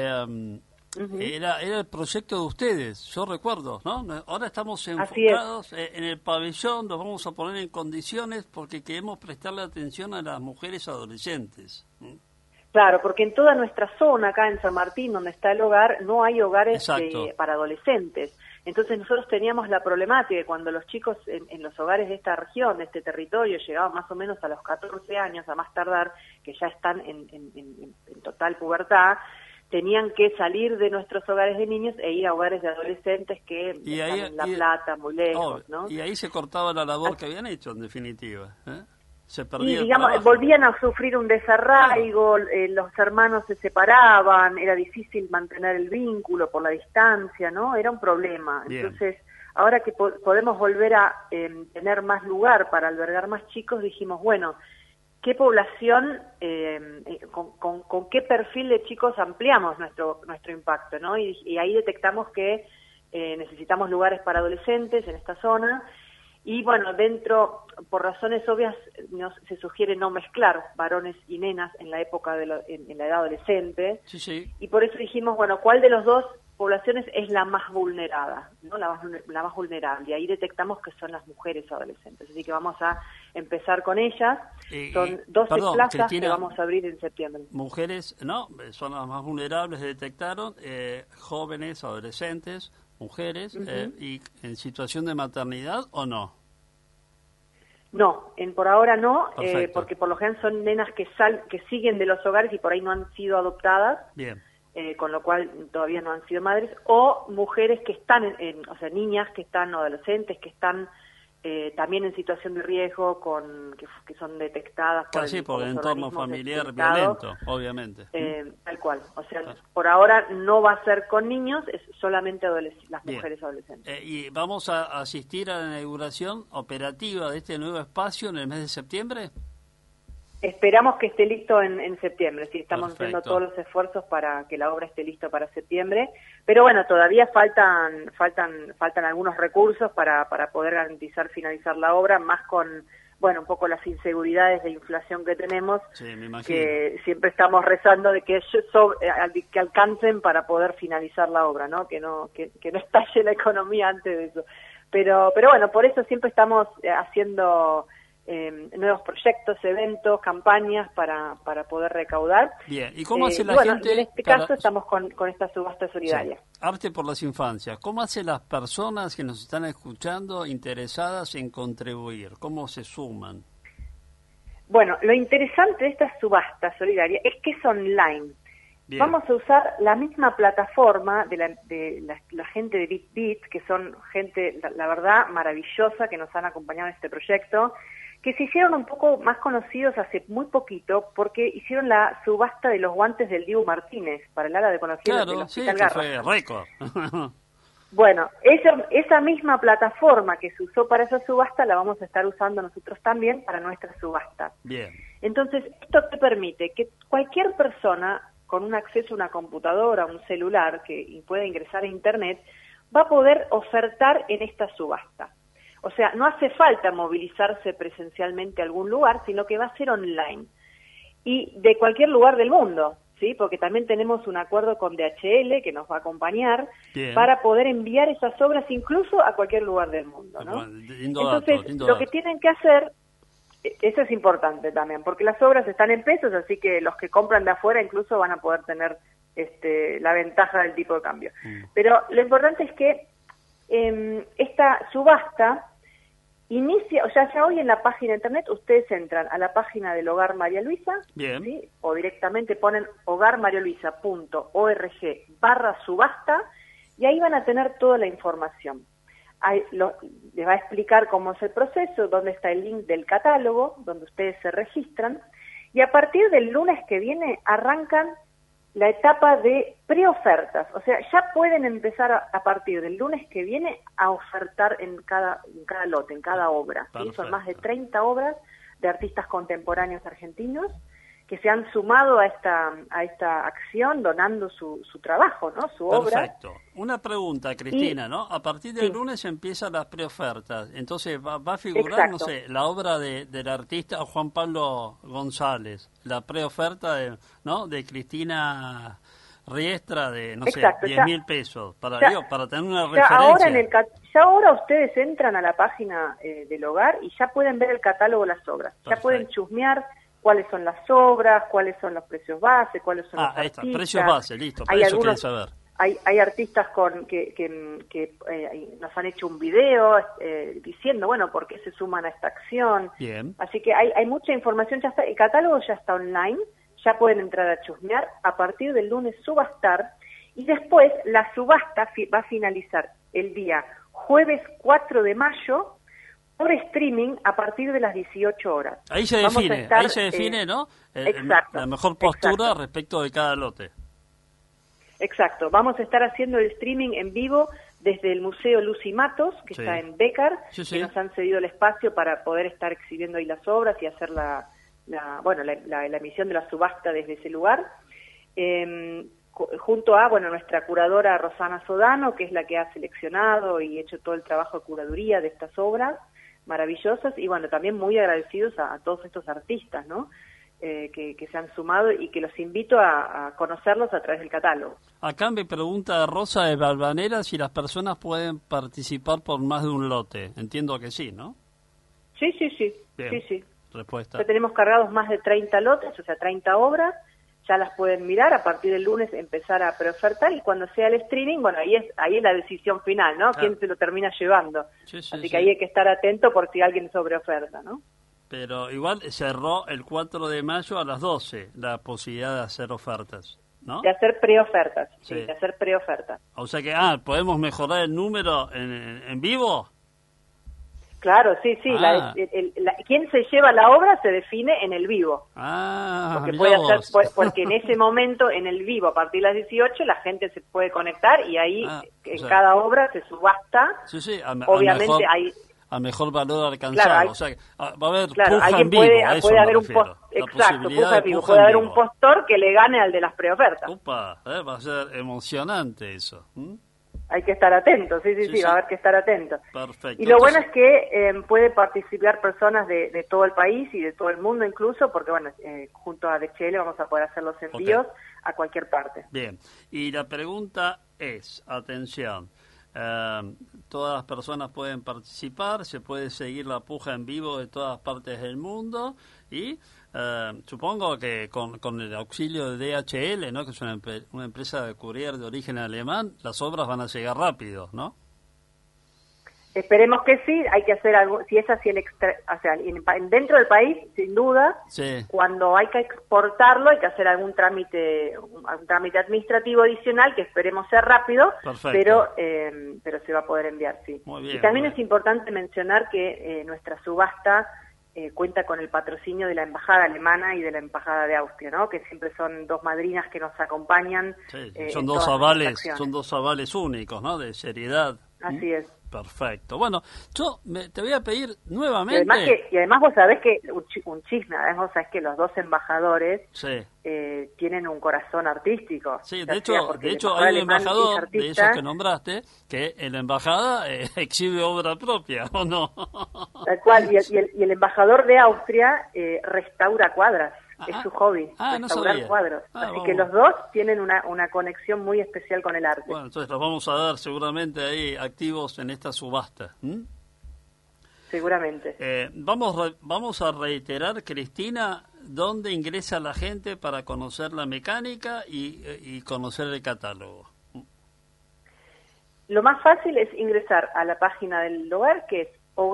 Era el proyecto de ustedes, yo recuerdo, ¿no? Ahora estamos enfocados en el pabellón, nos vamos a poner en condiciones porque queremos prestarle atención a las mujeres adolescentes. Claro, porque en toda nuestra zona, acá en San Martín, donde está el hogar, no hay hogares para adolescentes. Entonces nosotros teníamos la problemática de cuando los chicos en los hogares de esta región, de este territorio, llegaban más o menos a los 14 años, a más tardar, que ya están en total pubertad, tenían que salir de nuestros hogares de niños e ir a hogares de adolescentes que están en La Plata, muy lejos, ¿no? Y ahí se cortaba la labor que habían hecho, en definitiva, Se perdía y digamos, volvían a sufrir un desarraigo, los hermanos se separaban, era difícil mantener el vínculo por la distancia, ¿no? Era un problema. Bien. Entonces, ahora que podemos volver a tener más lugar para albergar más chicos, dijimos, bueno, ¿qué población, con qué perfil de chicos ampliamos nuestro impacto, ¿no? Y ahí detectamos que necesitamos lugares para adolescentes en esta zona. Y bueno, dentro, por razones obvias, se sugiere no mezclar varones y nenas en la época en la edad adolescente. Sí, sí. Y por eso dijimos, bueno, ¿cuál de los dos poblaciones es la más vulnerada, ¿no? La más vulnerable? Y ahí detectamos que son las mujeres adolescentes. Así que vamos a empezar con ellas. Son 12 plazas, Cristina, que vamos a abrir en septiembre. Mujeres, no, son las más vulnerables, detectaron, jóvenes, adolescentes, mujeres, y en situación de maternidad o no. No, por ahora no, porque por lo general son nenas que siguen de los hogares y por ahí no han sido adoptadas. Bien. Con lo cual todavía no han sido madres, o mujeres que están, o sea, niñas que están, o adolescentes que están también en situación de riesgo, que son detectadas por el entorno familiar violento, obviamente. Tal cual, o sea, por ahora no va a ser con niños, es solamente las mujeres adolescentes. ¿Y vamos a asistir a la inauguración operativa de este nuevo espacio en el mes de septiembre? Esperamos que esté listo en septiembre, sí, estamos haciendo todos los esfuerzos para que la obra esté lista para septiembre, pero bueno, todavía faltan algunos recursos para poder finalizar la obra, más con, bueno, un poco las inseguridades de inflación que tenemos, sí, me imagino, que siempre estamos rezando de que alcancen para poder finalizar la obra, ¿no? Que no estalle la economía antes de eso. Pero bueno, por eso siempre estamos haciendo nuevos proyectos, eventos, campañas para poder recaudar. Bien, ¿y cómo hace la gente? En este caso estamos con esta subasta solidaria. Sí. Arte por las infancias. ¿Cómo hacen las personas que nos están escuchando interesadas en contribuir? ¿Cómo se suman? Bueno, lo interesante de esta subasta solidaria es que es online. Bien. Vamos a usar la misma plataforma de la gente de BitBit, que son gente, la verdad, maravillosa, que nos han acompañado en este proyecto, que se hicieron un poco más conocidos hace muy poquito porque hicieron la subasta de los guantes del Dibu Martínez para el área de conocidos del Hospital Garrahan. Claro, fue récord. Bueno, esa misma plataforma que se usó para esa subasta la vamos a estar usando nosotros también para nuestra subasta. Bien. Entonces, esto te permite que cualquier persona con un acceso a una computadora, a un celular, que pueda ingresar a Internet, va a poder ofertar en esta subasta. O sea, no hace falta movilizarse presencialmente a algún lugar, sino que va a ser online. Y de cualquier lugar del mundo, ¿sí? Porque también tenemos un acuerdo con DHL que nos va a acompañar. Bien. Para poder enviar esas obras incluso a cualquier lugar del mundo, ¿no? Entonces, lo que tienen que hacer, eso es importante también, porque las obras están en pesos, así que los que compran de afuera incluso van a poder tener la ventaja del tipo de cambio. Pero lo importante es que esta subasta inicia, o sea, ya hoy en la página de internet ustedes entran a la página del Hogar María Luisa, ¿sí? O directamente ponen hogarmarialuisa.org/subasta y ahí van a tener toda la información. Les va a explicar cómo es el proceso, dónde está el link del catálogo, donde ustedes se registran, y a partir del lunes que viene arrancan la etapa de preofertas, o sea, ya pueden empezar a partir del lunes que viene a ofertar en cada lote, en cada obra. ¿Sí? Son más de 30 obras de artistas contemporáneos argentinos que se han sumado a esta acción donando su trabajo, ¿no? Su obra. Perfecto. Una pregunta, Cristina, ¿no? A partir del lunes empiezan las preofertas, entonces va a figurar, no sé, la obra del artista Juan Pablo González, la preoferta de Cristina Riestra de, no sé, 10.000 pesos, para tener una referencia. Ya ahora ustedes entran a la página del hogar y ya pueden ver el catálogo de las obras, ya pueden chusmear cuáles son las obras, cuáles son los precios base, cuáles son los artistas. Ahí está, precios base, listo, para eso quería saber. Hay artistas que nos han hecho un video diciendo, bueno, por qué se suman a esta acción. Bien. Así que hay mucha información, ya está, el catálogo ya está online, ya pueden entrar a chusmear, a partir del lunes subastar, y después la subasta va a finalizar el día jueves 4 de mayo, por streaming a partir de las 18 horas. Ahí se define, ¿no? La mejor postura respecto de cada lote. Exacto. Vamos a estar haciendo el streaming en vivo desde el Museo Lucy Matos, que está en Bécar, que nos han cedido el espacio para poder estar exhibiendo ahí las obras y hacer la emisión de la subasta desde ese lugar, junto a nuestra curadora Rosana Sodano, que es la que ha seleccionado y hecho todo el trabajo de curaduría de estas obras maravillosas, y también muy agradecidos a todos estos artistas, ¿no? Que se han sumado y que los invito a conocerlos a través del catálogo. Acá me pregunta Rosa de Valvanera si las personas pueden participar por más de un lote. Entiendo que sí, ¿no? Sí. Bien. Sí. Respuesta. Ya tenemos cargados más de 30 lotes, o sea, 30 obras. Ya las pueden mirar, a partir del lunes empezar a preofertar, y cuando sea el streaming, ahí es la decisión final, ¿no? Claro. ¿Quién se lo termina llevando? Así que ahí hay que estar atento por si alguien sobreoferta, ¿no? Pero igual cerró el 4 de mayo a las 12 la posibilidad de hacer ofertas, ¿no? De hacer preofertas, sí, de hacer preofertas. O sea que, ¿podemos mejorar el número en vivo? Claro, sí. Quien se lleva la obra se define en el vivo. Porque puede hacer, porque en ese momento, en el vivo, a partir de las 18, la gente se puede conectar y ahí cada obra se subasta. Sí, obviamente hay... a mejor valor alcanzado, claro, o sea, va a haber puja en vivo, puede haber un post, exacto, puja en vivo, puede haber un postor que le gane al de las preofertas. Va a ser emocionante eso. Hay que estar atentos, sí, va a haber que estar atentos. Perfecto. Y lo bueno es que puede participar personas de todo el país y de todo el mundo incluso, porque junto a DHL vamos a poder hacer los envíos a cualquier parte. Bien, y la pregunta es, atención, todas las personas pueden participar, se puede seguir la puja en vivo de todas partes del mundo y supongo que con el auxilio de DHL, ¿no? Que es una empresa de courier de origen alemán, las obras van a llegar rápido, ¿no? Esperemos que sí, hay que hacer algo, si es así dentro del país, sin duda, cuando hay que exportarlo hay que hacer algún trámite administrativo adicional que esperemos sea rápido, pero se va a poder enviar, sí. Muy bien, y también es importante mencionar que nuestra subasta cuenta con el patrocinio de la Embajada Alemana y de la Embajada de Austria, ¿no? Que siempre son dos madrinas que nos acompañan. Son dos avales únicos, ¿no? De seriedad. Así es. Perfecto. Bueno, yo te voy a pedir nuevamente... Y además vos sabés que, un chisme, además vos sabés que los dos embajadores tienen un corazón artístico. Sí, de hecho hay un embajador de esos que nombraste, que en la embajada exhibe obra propia, ¿o no? Tal cual, y el embajador de Austria restaura cuadras. Es su hobby, restaurar cuadros. Así que los dos tienen una conexión muy especial con el arte. Bueno, entonces los vamos a dar seguramente ahí activos en esta subasta. Seguramente. Vamos a reiterar, Cristina, dónde ingresa la gente para conocer la mecánica y conocer el catálogo. Lo más fácil es ingresar a la página del hogar, que es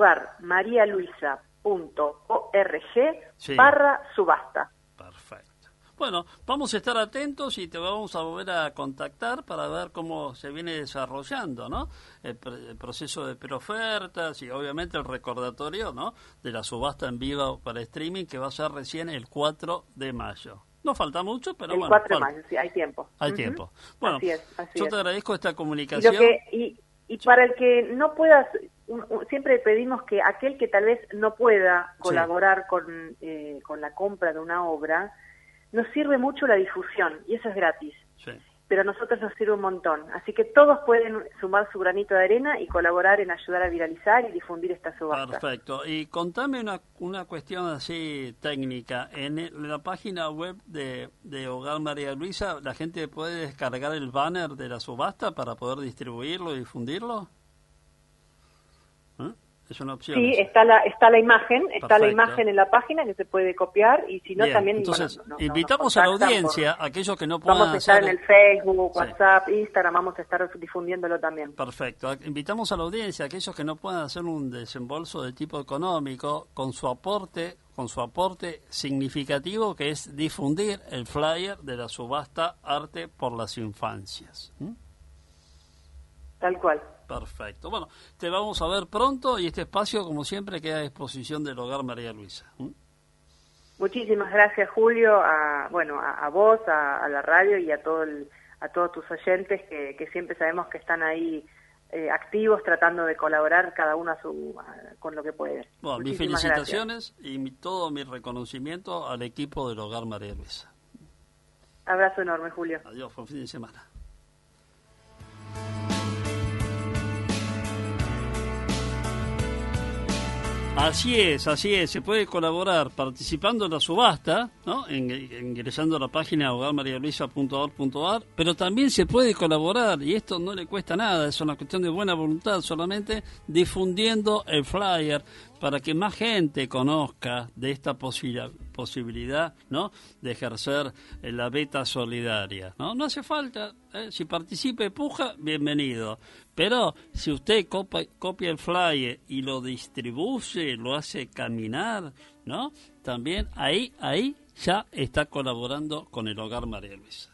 hogarmarialuisa.org/subasta. Perfecto. Bueno, vamos a estar atentos y te vamos a volver a contactar para ver cómo se viene desarrollando, ¿no? El proceso de preofertas y obviamente el recordatorio, ¿no? De la subasta en vivo para streaming que va a ser recién el 4 de mayo. No falta mucho, pero el 4 de mayo, sí, hay tiempo. Hay tiempo. Bueno, así yo te agradezco esta comunicación. Y para el que no pueda, siempre pedimos que aquel que tal vez no pueda colaborar con la compra de una obra, nos sirve mucho la difusión, y eso es gratis. Pero a nosotros nos sirve un montón. Así que todos pueden sumar su granito de arena y colaborar en ayudar a viralizar y difundir esta subasta. Perfecto. Y contame una cuestión así técnica. En la página web de Hogar María Luisa, ¿la gente puede descargar el banner de la subasta para poder distribuirlo y difundirlo? Es una opción. Sí, está la imagen, la imagen en la página que se puede copiar y si no también... Entonces, invitamos a la audiencia, aquellos que no puedan vamos a estar en el Facebook, WhatsApp, Instagram, vamos a estar difundiéndolo también. Perfecto. Invitamos a la audiencia, aquellos que no puedan hacer un desembolso de tipo económico, con su aporte significativo, que es difundir el flyer de la subasta Arte por las Infancias. Tal cual. Perfecto. Bueno, te vamos a ver pronto y este espacio, como siempre, queda a disposición del Hogar María Luisa. Muchísimas gracias, Julio, a vos, a la radio y a todos tus oyentes que siempre sabemos que están ahí activos tratando de colaborar cada uno con lo que puede. Bueno, mis felicitaciones y todo mi reconocimiento al equipo del Hogar María Luisa. Abrazo enorme, Julio. Adiós, buen fin de semana. Así es, se puede colaborar participando en la subasta, ¿no? Ingresando a la página hogarmarialuisa.org.ar, pero también se puede colaborar, y esto no le cuesta nada, es una cuestión de buena voluntad, solamente difundiendo el flyer para que más gente conozca de esta posibilidad, ¿no?, de ejercer la beta solidaria, ¿no? No hace falta, si participa y puja, bienvenido. Pero si usted copia el flyer y lo distribuye, lo hace caminar, ¿no?, también ahí ya está colaborando con el Hogar María Luisa.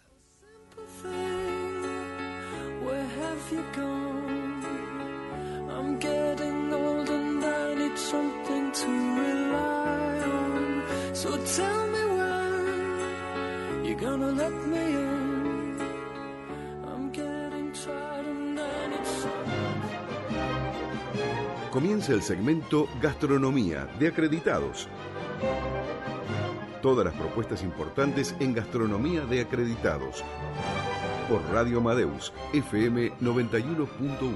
Something to rely on. So tell me when you're gonna let me in. I'm getting tired and I need something. Comienza el segmento Gastronomía de Acreditados. Todas las propuestas importantes en Gastronomía de Acreditados. Por Radio Amadeus, FM 91.1.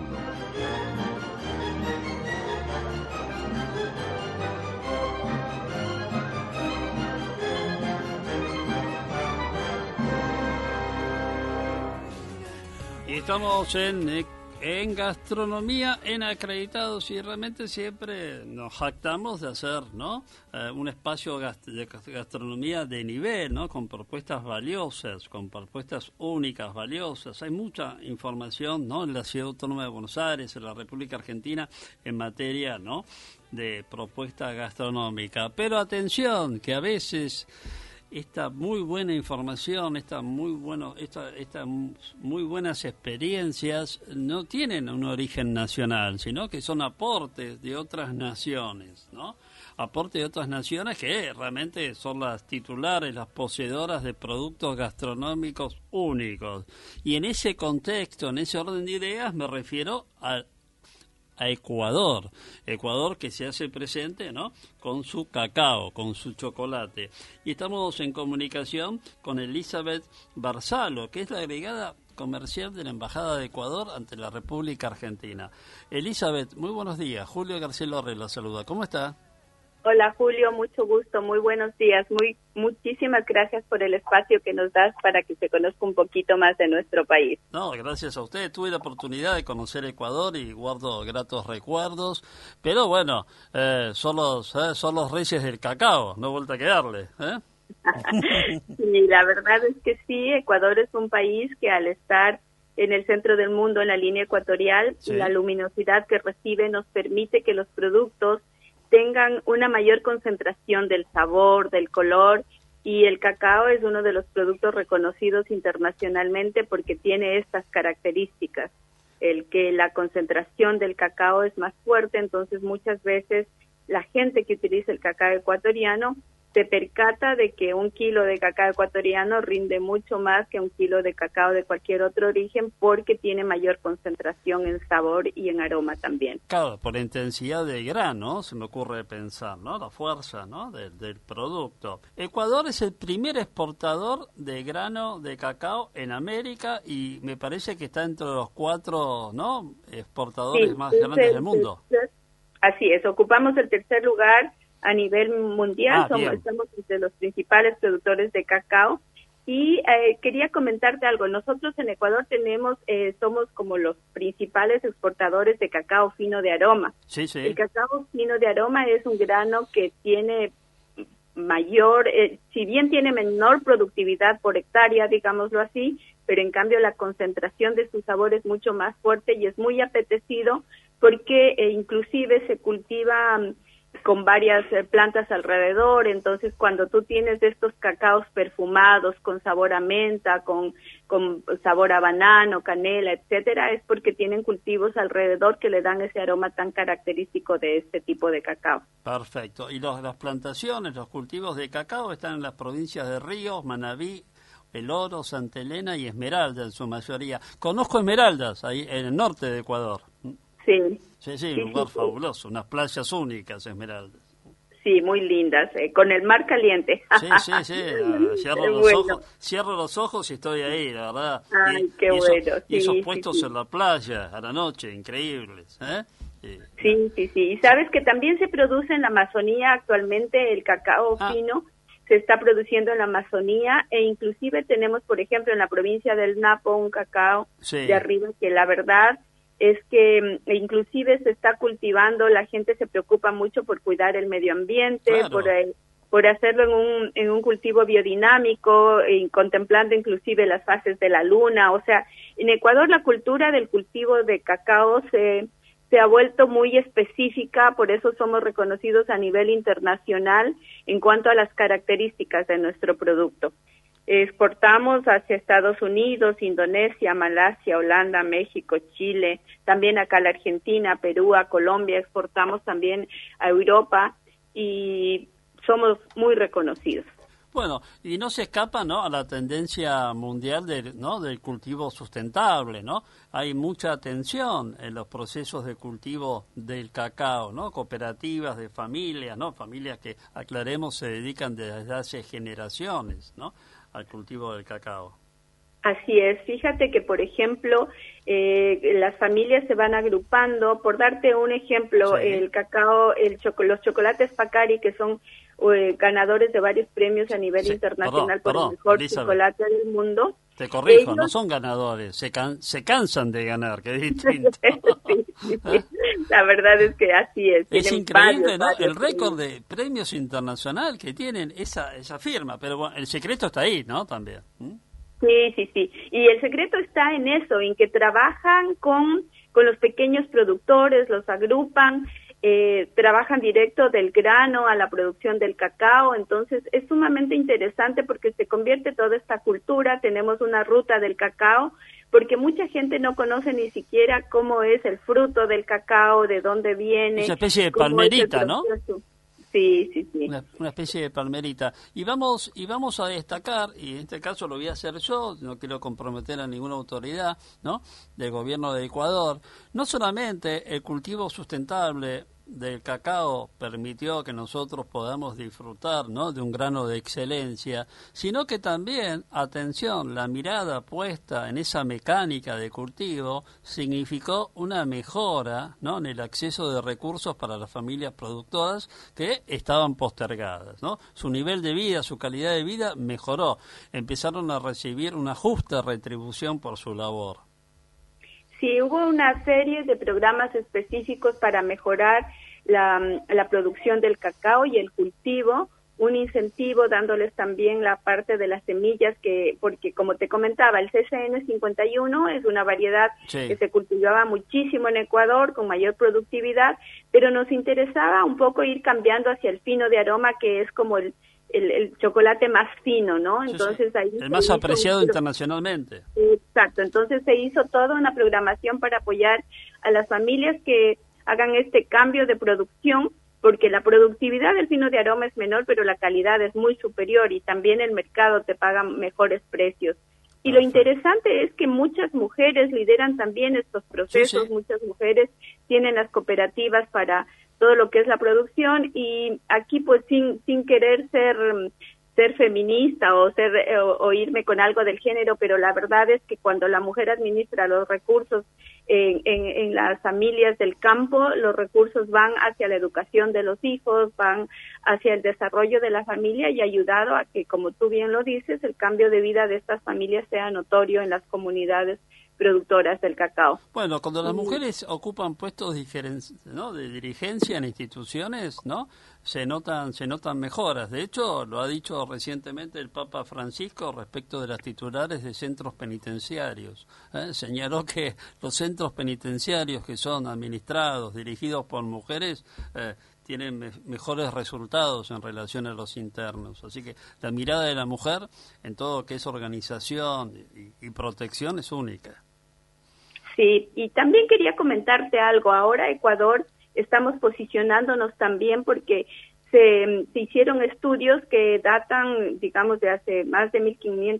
Estamos en gastronomía, en acreditados, y realmente siempre nos jactamos de hacer, ¿no?, un espacio de gastronomía de nivel, ¿no?, con propuestas valiosas, con propuestas únicas, valiosas. Hay mucha información, ¿no?, en la Ciudad Autónoma de Buenos Aires, en la República Argentina, en materia, ¿no?, de propuesta gastronómica. Pero atención, que a veces esta muy buena información, estas muy buenas experiencias no tienen un origen nacional, sino que son aportes de otras naciones, ¿no? Aportes de otras naciones que realmente son las titulares, las poseedoras de productos gastronómicos únicos. Y en ese contexto, en ese orden de ideas, me refiero a Ecuador que se hace presente, ¿no?, con su cacao, con su chocolate. Y estamos en comunicación con Elizabeth Barzalo, que es la agregada comercial de la Embajada de Ecuador ante la República Argentina. Elizabeth, muy buenos días. Julio García Lorre la saluda. ¿Cómo está? Hola Julio, mucho gusto, muy buenos días. Muchísimas gracias por el espacio que nos das para que se conozca un poquito más de nuestro país. No, gracias a usted. Tuve la oportunidad de conocer Ecuador y guardo gratos recuerdos, pero bueno, son los reyes del cacao, no he vuelto a quedarle, ¿eh? Sí, la verdad es que sí, Ecuador es un país que al estar en el centro del mundo, en la línea ecuatorial, sí, la luminosidad que recibe nos permite que los productos tengan una mayor concentración del sabor, del color, y el cacao es uno de los productos reconocidos internacionalmente porque tiene estas características, el que la concentración del cacao es más fuerte, entonces muchas veces la gente que utiliza el cacao ecuatoriano se percata de que 1 kilo de cacao ecuatoriano rinde mucho más que 1 kilo de cacao de cualquier otro origen porque tiene mayor concentración en sabor y en aroma también. Claro, por la intensidad del grano, se me ocurre pensar, ¿no?, la fuerza, ¿no?, del producto. Ecuador es el primer exportador de grano de cacao en América y me parece que está entre los 4, ¿no?, exportadores más grandes del mundo. Así es, ocupamos el tercer lugar a nivel mundial, estamos entre los principales productores de cacao y quería comentarte algo. Nosotros en Ecuador somos como los principales exportadores de cacao fino de aroma. Sí, sí. El cacao fino de aroma es un grano que tiene mayor, si bien tiene menor productividad por hectárea, digámoslo así, pero en cambio la concentración de su sabor es mucho más fuerte y es muy apetecido porque inclusive se cultiva con varias plantas alrededor, entonces cuando tú tienes estos cacaos perfumados con sabor a menta, con sabor a banano, canela, etcétera, es porque tienen cultivos alrededor que le dan ese aroma tan característico de este tipo de cacao. Perfecto. ¿Y las plantaciones, los cultivos de cacao están en las provincias de Ríos, Manabí, el oro, Santa Elena y esmeralda en su mayoría. Conozco Esmeraldas, ahí en el norte de Ecuador. Sí. Sí, un lugar fabuloso, unas playas únicas, Esmeraldas. Sí, muy lindas, con el mar caliente. Sí, cierro los ojos y estoy ahí, la verdad. Ay, qué bueno. Y esos puestos en la playa a la noche, increíbles, ¿eh? Sí. Y sabes que también se produce en la Amazonía actualmente el cacao fino, se está produciendo en la Amazonía e inclusive tenemos, por ejemplo, en la provincia del Napo un cacao de arriba que la verdad es que inclusive se está cultivando, la gente se preocupa mucho por cuidar el medio ambiente, claro, por hacerlo en un cultivo biodinámico, y contemplando inclusive las fases de la luna. O sea, en Ecuador la cultura del cultivo de cacao se ha vuelto muy específica, por eso somos reconocidos a nivel internacional en cuanto a las características de nuestro producto. Exportamos hacia Estados Unidos, Indonesia, Malasia, Holanda, México, Chile, también acá a la Argentina, Perú, a Colombia, exportamos también a Europa y somos muy reconocidos. Bueno, y no se escapa, ¿no?, a la tendencia mundial del cultivo sustentable, ¿no? Hay mucha atención en los procesos de cultivo del cacao, ¿no? Cooperativas de familias, ¿no? Familias que, aclaremos, se dedican desde hace generaciones, ¿no?, al cultivo del cacao. Así es, fíjate que por ejemplo las familias se van agrupando, por darte un ejemplo, el cacao, los chocolates Pacari, que son ganadores de varios premios a nivel internacional por el mejor chocolate del mundo. Te corrijo, no son ganadores, se cansan de ganar, que es distinto. Sí. La verdad es que así es. Es increíble, ¿no?, el récord de premios internacional que tienen esa firma, pero bueno, el secreto está ahí, ¿no?, también. Sí. Y el secreto está en eso, en que trabajan con los pequeños productores, los agrupan, trabajan directo del grano a la producción del cacao. Entonces es sumamente interesante porque se convierte toda esta cultura. Tenemos una ruta del cacao porque mucha gente no conoce ni siquiera cómo es el fruto del cacao, de dónde viene. Esa especie de palmerita, ¿no? Sí. Una especie de palmerita. Y vamos a destacar, y en este caso lo voy a hacer yo, no quiero comprometer a ninguna autoridad, ¿no?, del gobierno de Ecuador. No solamente el cultivo sustentable del cacao permitió que nosotros podamos disfrutar, ¿no?, de un grano de excelencia, sino que también, atención, la mirada puesta en esa mecánica de cultivo significó una mejora, ¿no?, en el acceso de recursos para las familias productoras que estaban postergadas, ¿no? Su nivel de vida, su calidad de vida mejoró, empezaron a recibir una justa retribución por su labor. Sí, hubo una serie de programas específicos para mejorar la producción del cacao y el cultivo, un incentivo dándoles también la parte de las semillas, porque como te comentaba, el CCN 51 es una variedad que se cultivaba muchísimo en Ecuador con mayor productividad, pero nos interesaba un poco ir cambiando hacia el fino de aroma, que es como el chocolate más fino, ¿no? Entonces ahí el más apreciado internacionalmente. Exacto, entonces se hizo toda una programación para apoyar a las familias que hagan este cambio de producción, porque la productividad del fino de aroma es menor, pero la calidad es muy superior y también el mercado te paga mejores precios. Y lo interesante es que muchas mujeres lideran también estos procesos, muchas mujeres tienen las cooperativas para todo lo que es la producción, y aquí pues sin querer ser feminista o irme con algo del género, pero la verdad es que cuando la mujer administra los recursos en las familias del campo, los recursos van hacia la educación de los hijos, van hacia el desarrollo de la familia y ayudado a que, como tú bien lo dices, el cambio de vida de estas familias sea notorio en las comunidades productoras del cacao. Bueno, cuando las mujeres ocupan puestos de dirigencia en instituciones, ¿no?, se notan mejoras. De hecho, lo ha dicho recientemente el Papa Francisco respecto de las titulares de centros penitenciarios. Señaló que los centros penitenciarios que son administrados, dirigidos por mujeres, tienen mejores resultados en relación a los internos. Así que la mirada de la mujer en todo lo que es organización y protección es única. Sí, y también quería comentarte algo. Ahora Ecuador estamos posicionándonos también porque se hicieron estudios que datan, digamos, de hace más de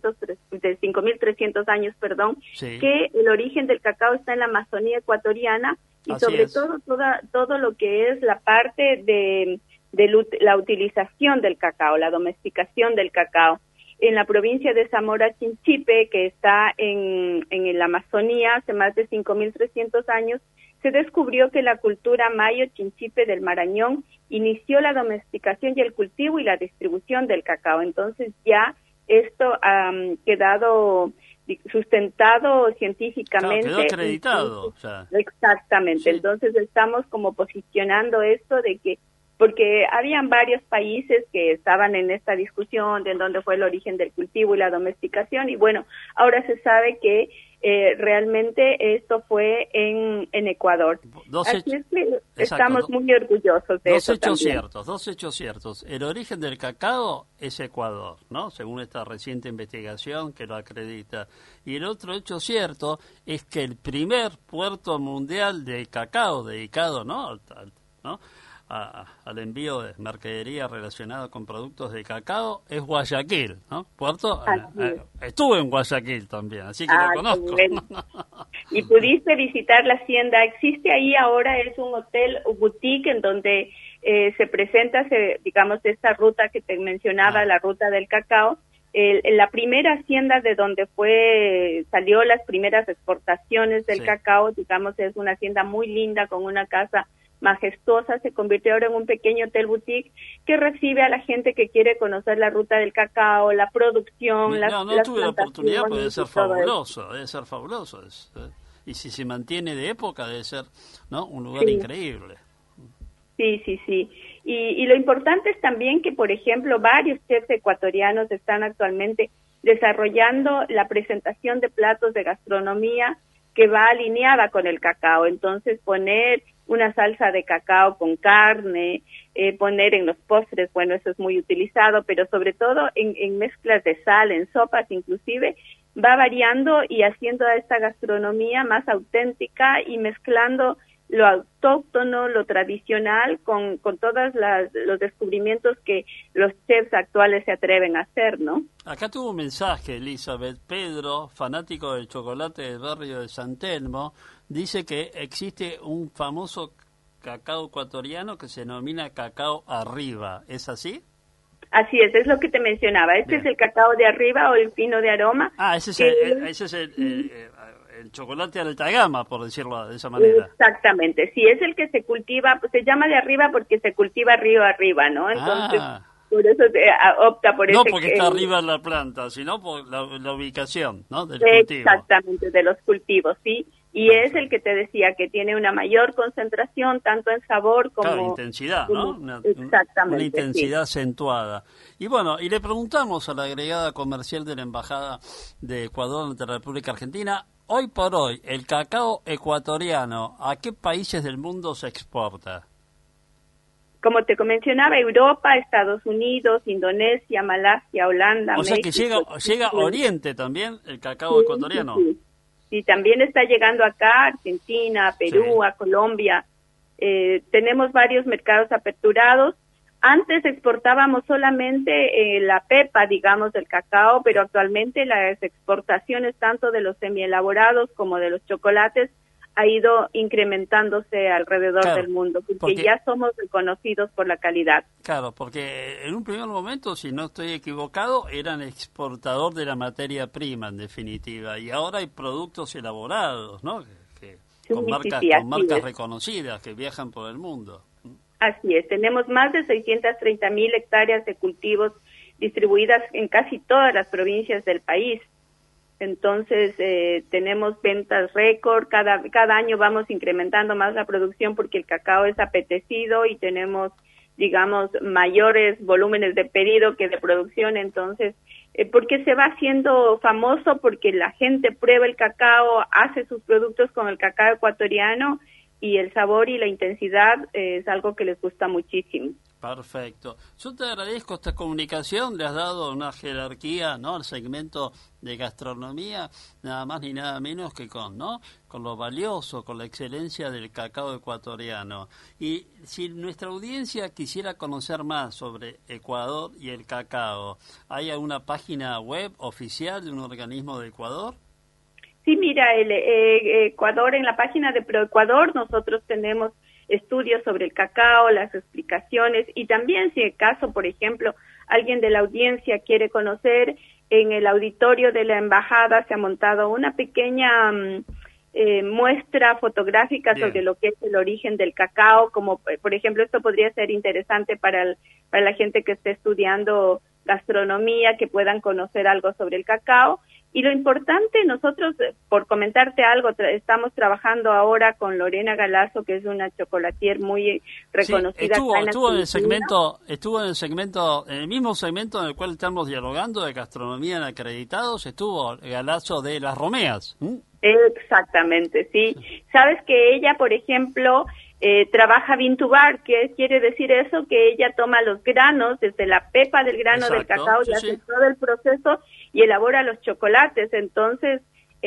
5.300 años, sí, que el origen del cacao está en la Amazonía ecuatoriana y Así sobre es. todo lo que es la parte de la utilización del cacao, la domesticación del cacao. En la provincia de Zamora Chinchipe, que está en la Amazonía hace más de 5.300 años, se descubrió que la cultura Mayo Chinchipe del Marañón inició la domesticación y el cultivo y la distribución del cacao. Entonces ya esto ha quedado sustentado científicamente. Claro, quedó acreditado. Exactamente. Sí. Entonces estamos como posicionando esto de que, porque habían varios países que estaban en esta discusión de dónde fue el origen del cultivo y la domesticación, y bueno, ahora se sabe que realmente esto fue en Ecuador. Así es que estamos muy orgullosos de eso también. Dos hechos ciertos. El origen del cacao es Ecuador, ¿no? Según esta reciente investigación que lo acredita. Y el otro hecho cierto es que el primer puerto mundial de cacao dedicado, ¿no? Al envío de mercadería relacionada con productos de cacao es Guayaquil, ¿no? Puerto, estuve en Guayaquil también, así que lo conozco. Bueno. Y pudiste visitar la hacienda. Existe ahí ahora, es un hotel boutique en donde se presenta, digamos, esta ruta que te mencionaba, la ruta del cacao. La primera hacienda de donde salió las primeras exportaciones del cacao, digamos, es una hacienda muy linda con una casa majestuosa, se convirtió ahora en un pequeño hotel boutique que recibe a la gente que quiere conocer la ruta del cacao, la producción, las tuve la oportunidad, pero debe ser fabuloso, y si se mantiene de época debe ser, ¿no?, un lugar increíble. Sí. Y lo importante es también que, por ejemplo, varios chefs ecuatorianos están actualmente desarrollando la presentación de platos de gastronomía que va alineada con el cacao. Entonces, poner una salsa de cacao con carne, poner en los postres, bueno, eso es muy utilizado, pero sobre todo en mezclas de sal, en sopas inclusive, va variando y haciendo a esta gastronomía más auténtica y mezclando lo autóctono, lo tradicional, con todos los descubrimientos que los chefs actuales se atreven a hacer, ¿no? Acá tuvo un mensaje, Elizabeth. Pedro, fanático del chocolate del barrio de San Telmo, dice que existe un famoso cacao ecuatoriano que se denomina cacao arriba. ¿Es así? Así es lo que te mencionaba. Este es el cacao de arriba o el fino de aroma. Ese es el chocolate alta gama, por decirlo de esa manera. Exactamente, sí, es el que se cultiva, pues se llama de arriba porque se cultiva río arriba, ¿no? Entonces, por eso se opta por no porque está arriba en la planta, sino por la ubicación, ¿no?, del cultivo. Exactamente, de los cultivos, sí. Y es el que te decía que tiene una mayor concentración, tanto en sabor como... Claro, intensidad, ¿no? Exactamente. Una intensidad acentuada. Y bueno, y le preguntamos a la agregada comercial de la Embajada de Ecuador ante la República Argentina, hoy por hoy, el cacao ecuatoriano, ¿a qué países del mundo se exporta? Como te mencionaba, Europa, Estados Unidos, Indonesia, Malasia, Holanda, O sea México, que llega a Oriente también el cacao ecuatoriano. Sí, también está llegando acá, Argentina, Perú, a Colombia. Tenemos varios mercados aperturados. Antes exportábamos solamente la pepa, digamos, del cacao, pero actualmente las exportaciones tanto de los semielaborados como de los chocolates ha ido incrementándose alrededor del mundo, porque ya somos reconocidos por la calidad. Claro, porque en un primer momento, si no estoy equivocado, eran exportador de la materia prima, en definitiva, y ahora hay productos elaborados, ¿no?, con marcas reconocidas que viajan por el mundo. Así es, tenemos más de 630,000 hectáreas de cultivos distribuidas en casi todas las provincias del país. Entonces, tenemos ventas récord, cada año vamos incrementando más la producción porque el cacao es apetecido y tenemos, digamos, mayores volúmenes de pedido que de producción. Entonces, porque se va haciendo famoso, porque la gente prueba el cacao, hace sus productos con el cacao ecuatoriano y el sabor y la intensidad es algo que les gusta muchísimo. Perfecto. Yo te agradezco esta comunicación, le has dado una jerarquía, ¿no?, al segmento de gastronomía, nada más ni nada menos que con lo valioso, con la excelencia del cacao ecuatoriano. Y si nuestra audiencia quisiera conocer más sobre Ecuador y el cacao, ¿hay alguna página web oficial de un organismo de Ecuador? Sí, mira, Ecuador, en la página de ProEcuador nosotros tenemos estudios sobre el cacao, las explicaciones, y también si en caso, por ejemplo, alguien de la audiencia quiere conocer, en el auditorio de la embajada se ha montado una pequeña muestra fotográfica sobre lo que es el origen del cacao, como por ejemplo esto podría ser interesante para la gente que esté estudiando gastronomía, que puedan conocer algo sobre el cacao. Y lo importante, nosotros, por comentarte algo, estamos trabajando ahora con Lorena Galazo, que es una chocolatier muy reconocida. Sí, estuvo en el mismo segmento en el cual estamos dialogando de gastronomía en Acreditados, estuvo Galazo de Las Romeas. Exactamente, sí. Sabes que ella, por ejemplo, trabaja Vintubar. ¿Qué quiere decir eso? Que ella toma los granos, desde la pepa del grano del cacao, y hace todo el proceso y elabora los chocolates. Entonces,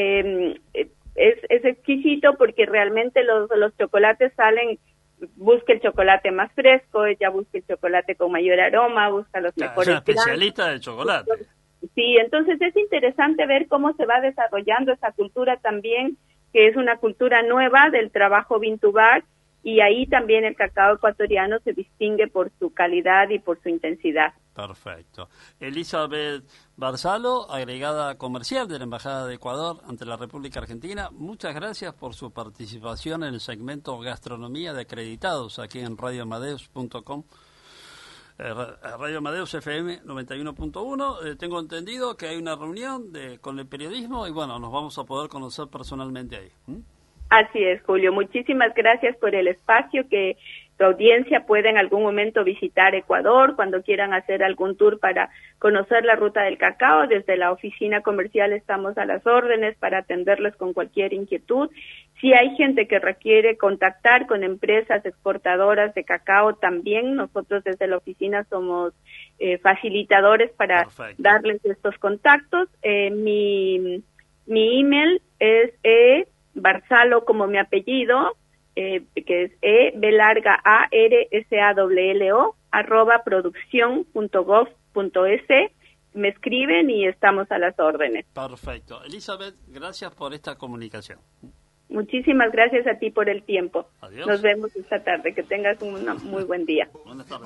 es exquisito porque realmente los chocolates salen, busca el chocolate más fresco, ella busca el chocolate con mayor aroma, busca los mejores granos. Es una especialista del chocolate. Sí, entonces es interesante ver cómo se va desarrollando esa cultura también, que es una cultura nueva del trabajo Vintubar, y ahí también el cacao ecuatoriano se distingue por su calidad y por su intensidad. Perfecto. Elizabeth Barzalo, agregada comercial de la Embajada de Ecuador ante la República Argentina, muchas gracias por su participación en el segmento Gastronomía de Acreditados aquí en radioamadeus.com. Radio Amadeus FM 91.1. Tengo entendido que hay una reunión con el periodismo y bueno, nos vamos a poder conocer personalmente ahí. Así es, Julio. Muchísimas gracias por el espacio, que tu audiencia pueda en algún momento visitar Ecuador cuando quieran hacer algún tour para conocer la ruta del cacao. Desde la oficina comercial estamos a las órdenes para atenderles con cualquier inquietud. Si hay gente que requiere contactar con empresas exportadoras de cacao, también nosotros desde la oficina somos facilitadores para darles estos contactos. Mi email es Barzalo, como mi apellido, que es @produccion.gov.es. Me escriben y estamos a las órdenes. Perfecto. Elizabeth, gracias por esta comunicación. Muchísimas gracias a ti por el tiempo. Adiós. Nos vemos esta tarde. Que tengas un muy buen día. Buenas tardes.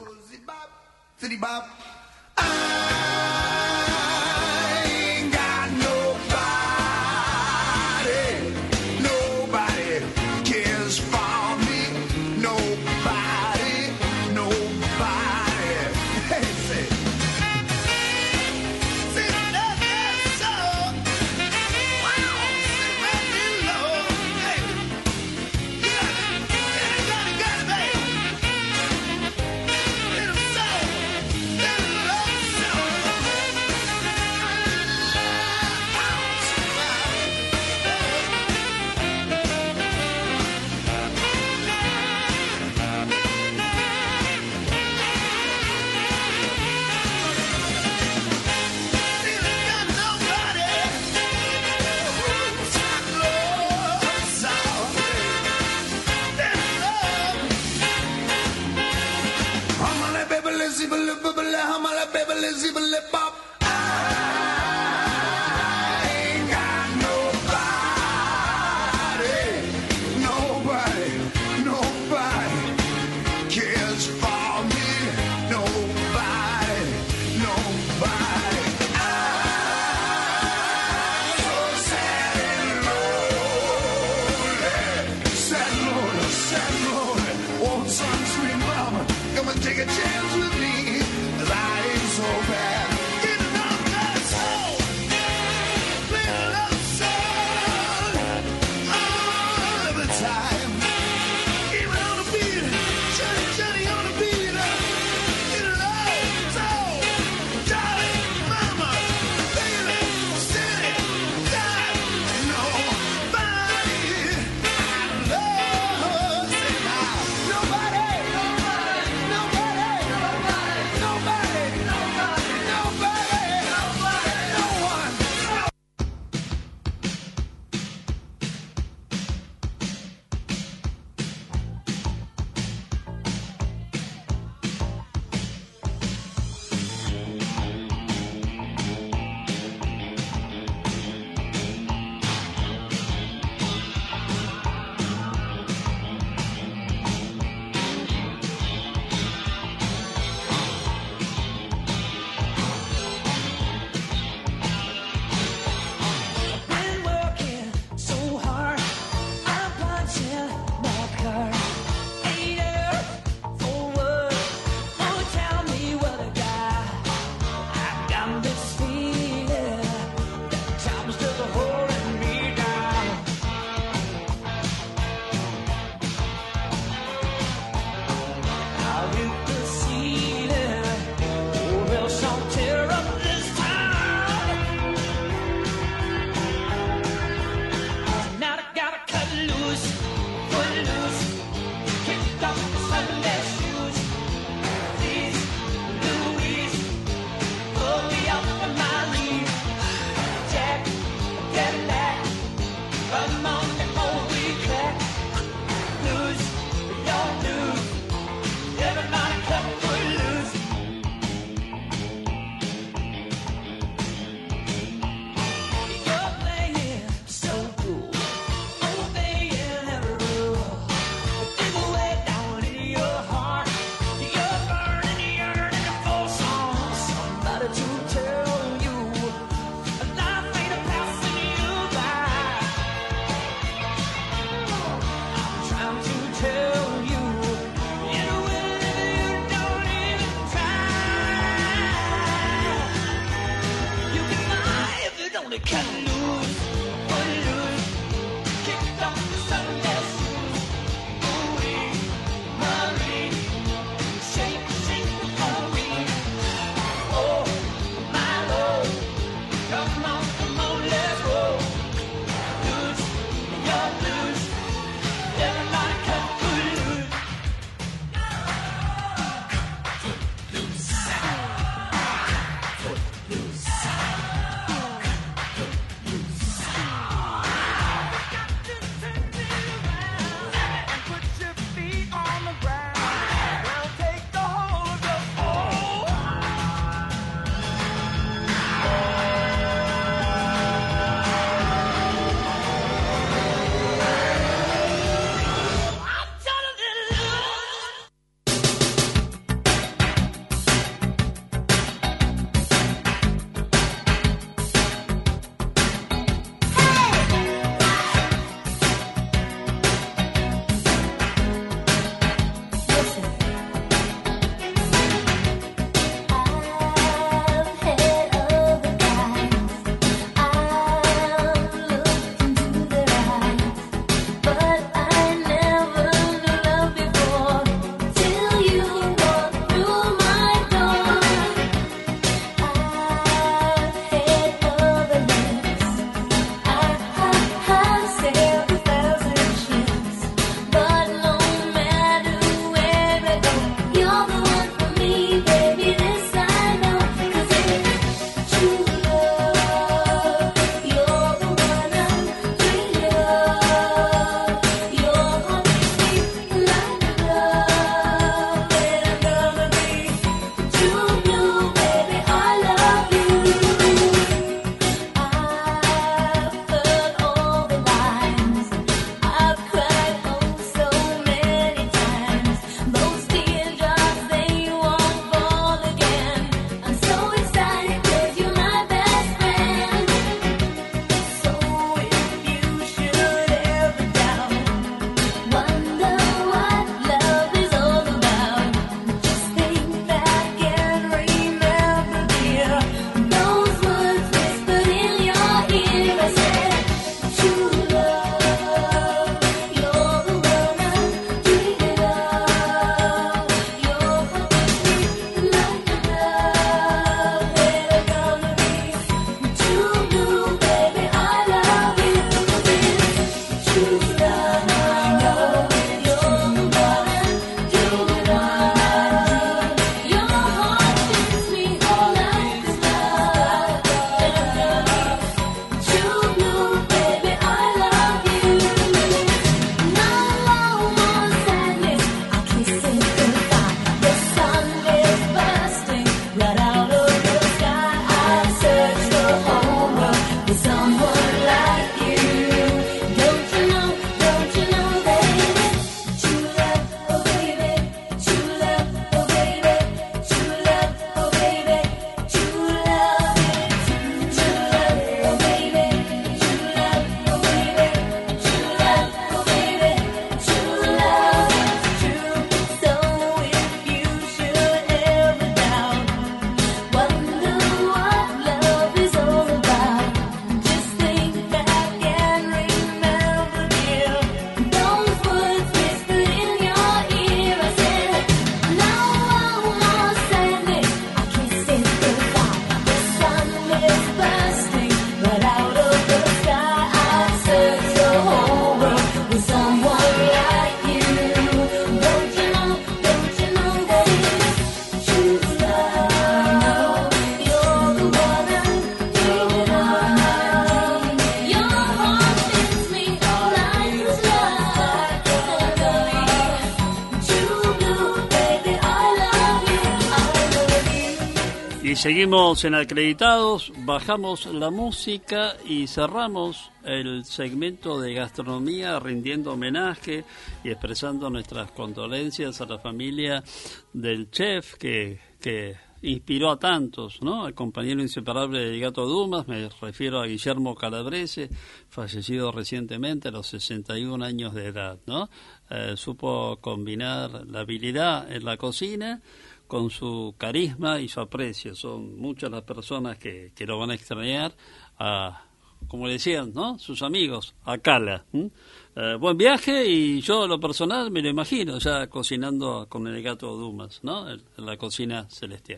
Y seguimos en Acreditados, bajamos la música y cerramos el segmento de gastronomía rindiendo homenaje y expresando nuestras condolencias a la familia del chef que inspiró a tantos, ¿no? Al compañero inseparable del Gato Dumas, me refiero a Guillermo Calabrese, fallecido recientemente a los 61 años de edad, ¿no? Supo combinar la habilidad en la cocina con su carisma y su aprecio. Son muchas las personas que lo van a extrañar, como decían, ¿no? Sus amigos, a Cala. Buen viaje, y yo a lo personal me lo imagino ya cocinando con el Gato Dumas, ¿no? En la cocina celestial.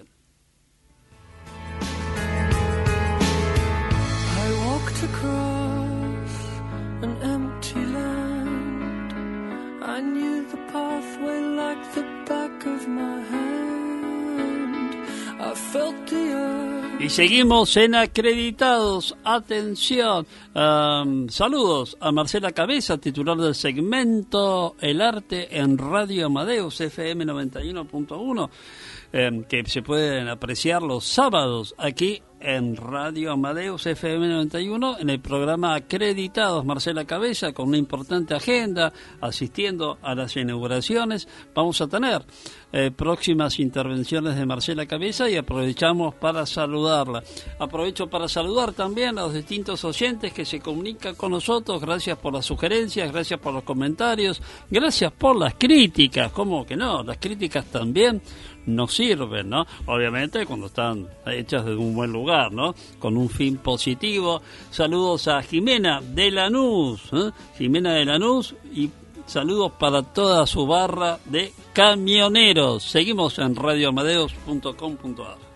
I walked across an empty land. I knew the pathway like the back of my hand. I felt the earth. Y seguimos en Acreditados. Atención, saludos a Marcela Cabeza, titular del segmento El Arte en Radio Amadeus FM 91.1, que se pueden apreciar los sábados aquí en Radio Amadeus FM 91 en el programa Acreditados. Marcela Cabeza con una importante agenda, asistiendo a las inauguraciones. Vamos a tener próximas intervenciones de Marcela Cabeza y aprovechamos para saludarla. Aprovecho para saludar también a los distintos oyentes que se comunican con nosotros. Gracias por las sugerencias, gracias por los comentarios, gracias por las críticas. ¿Cómo que no? Las críticas también nos sirven, ¿no? Obviamente cuando están hechas de un buen lugar, ¿no? Con un fin positivo. Saludos a Jimena de Lanús, Jimena de Lanús, y saludos para toda su barra de camioneros. Seguimos en radioamadeus.com.ar.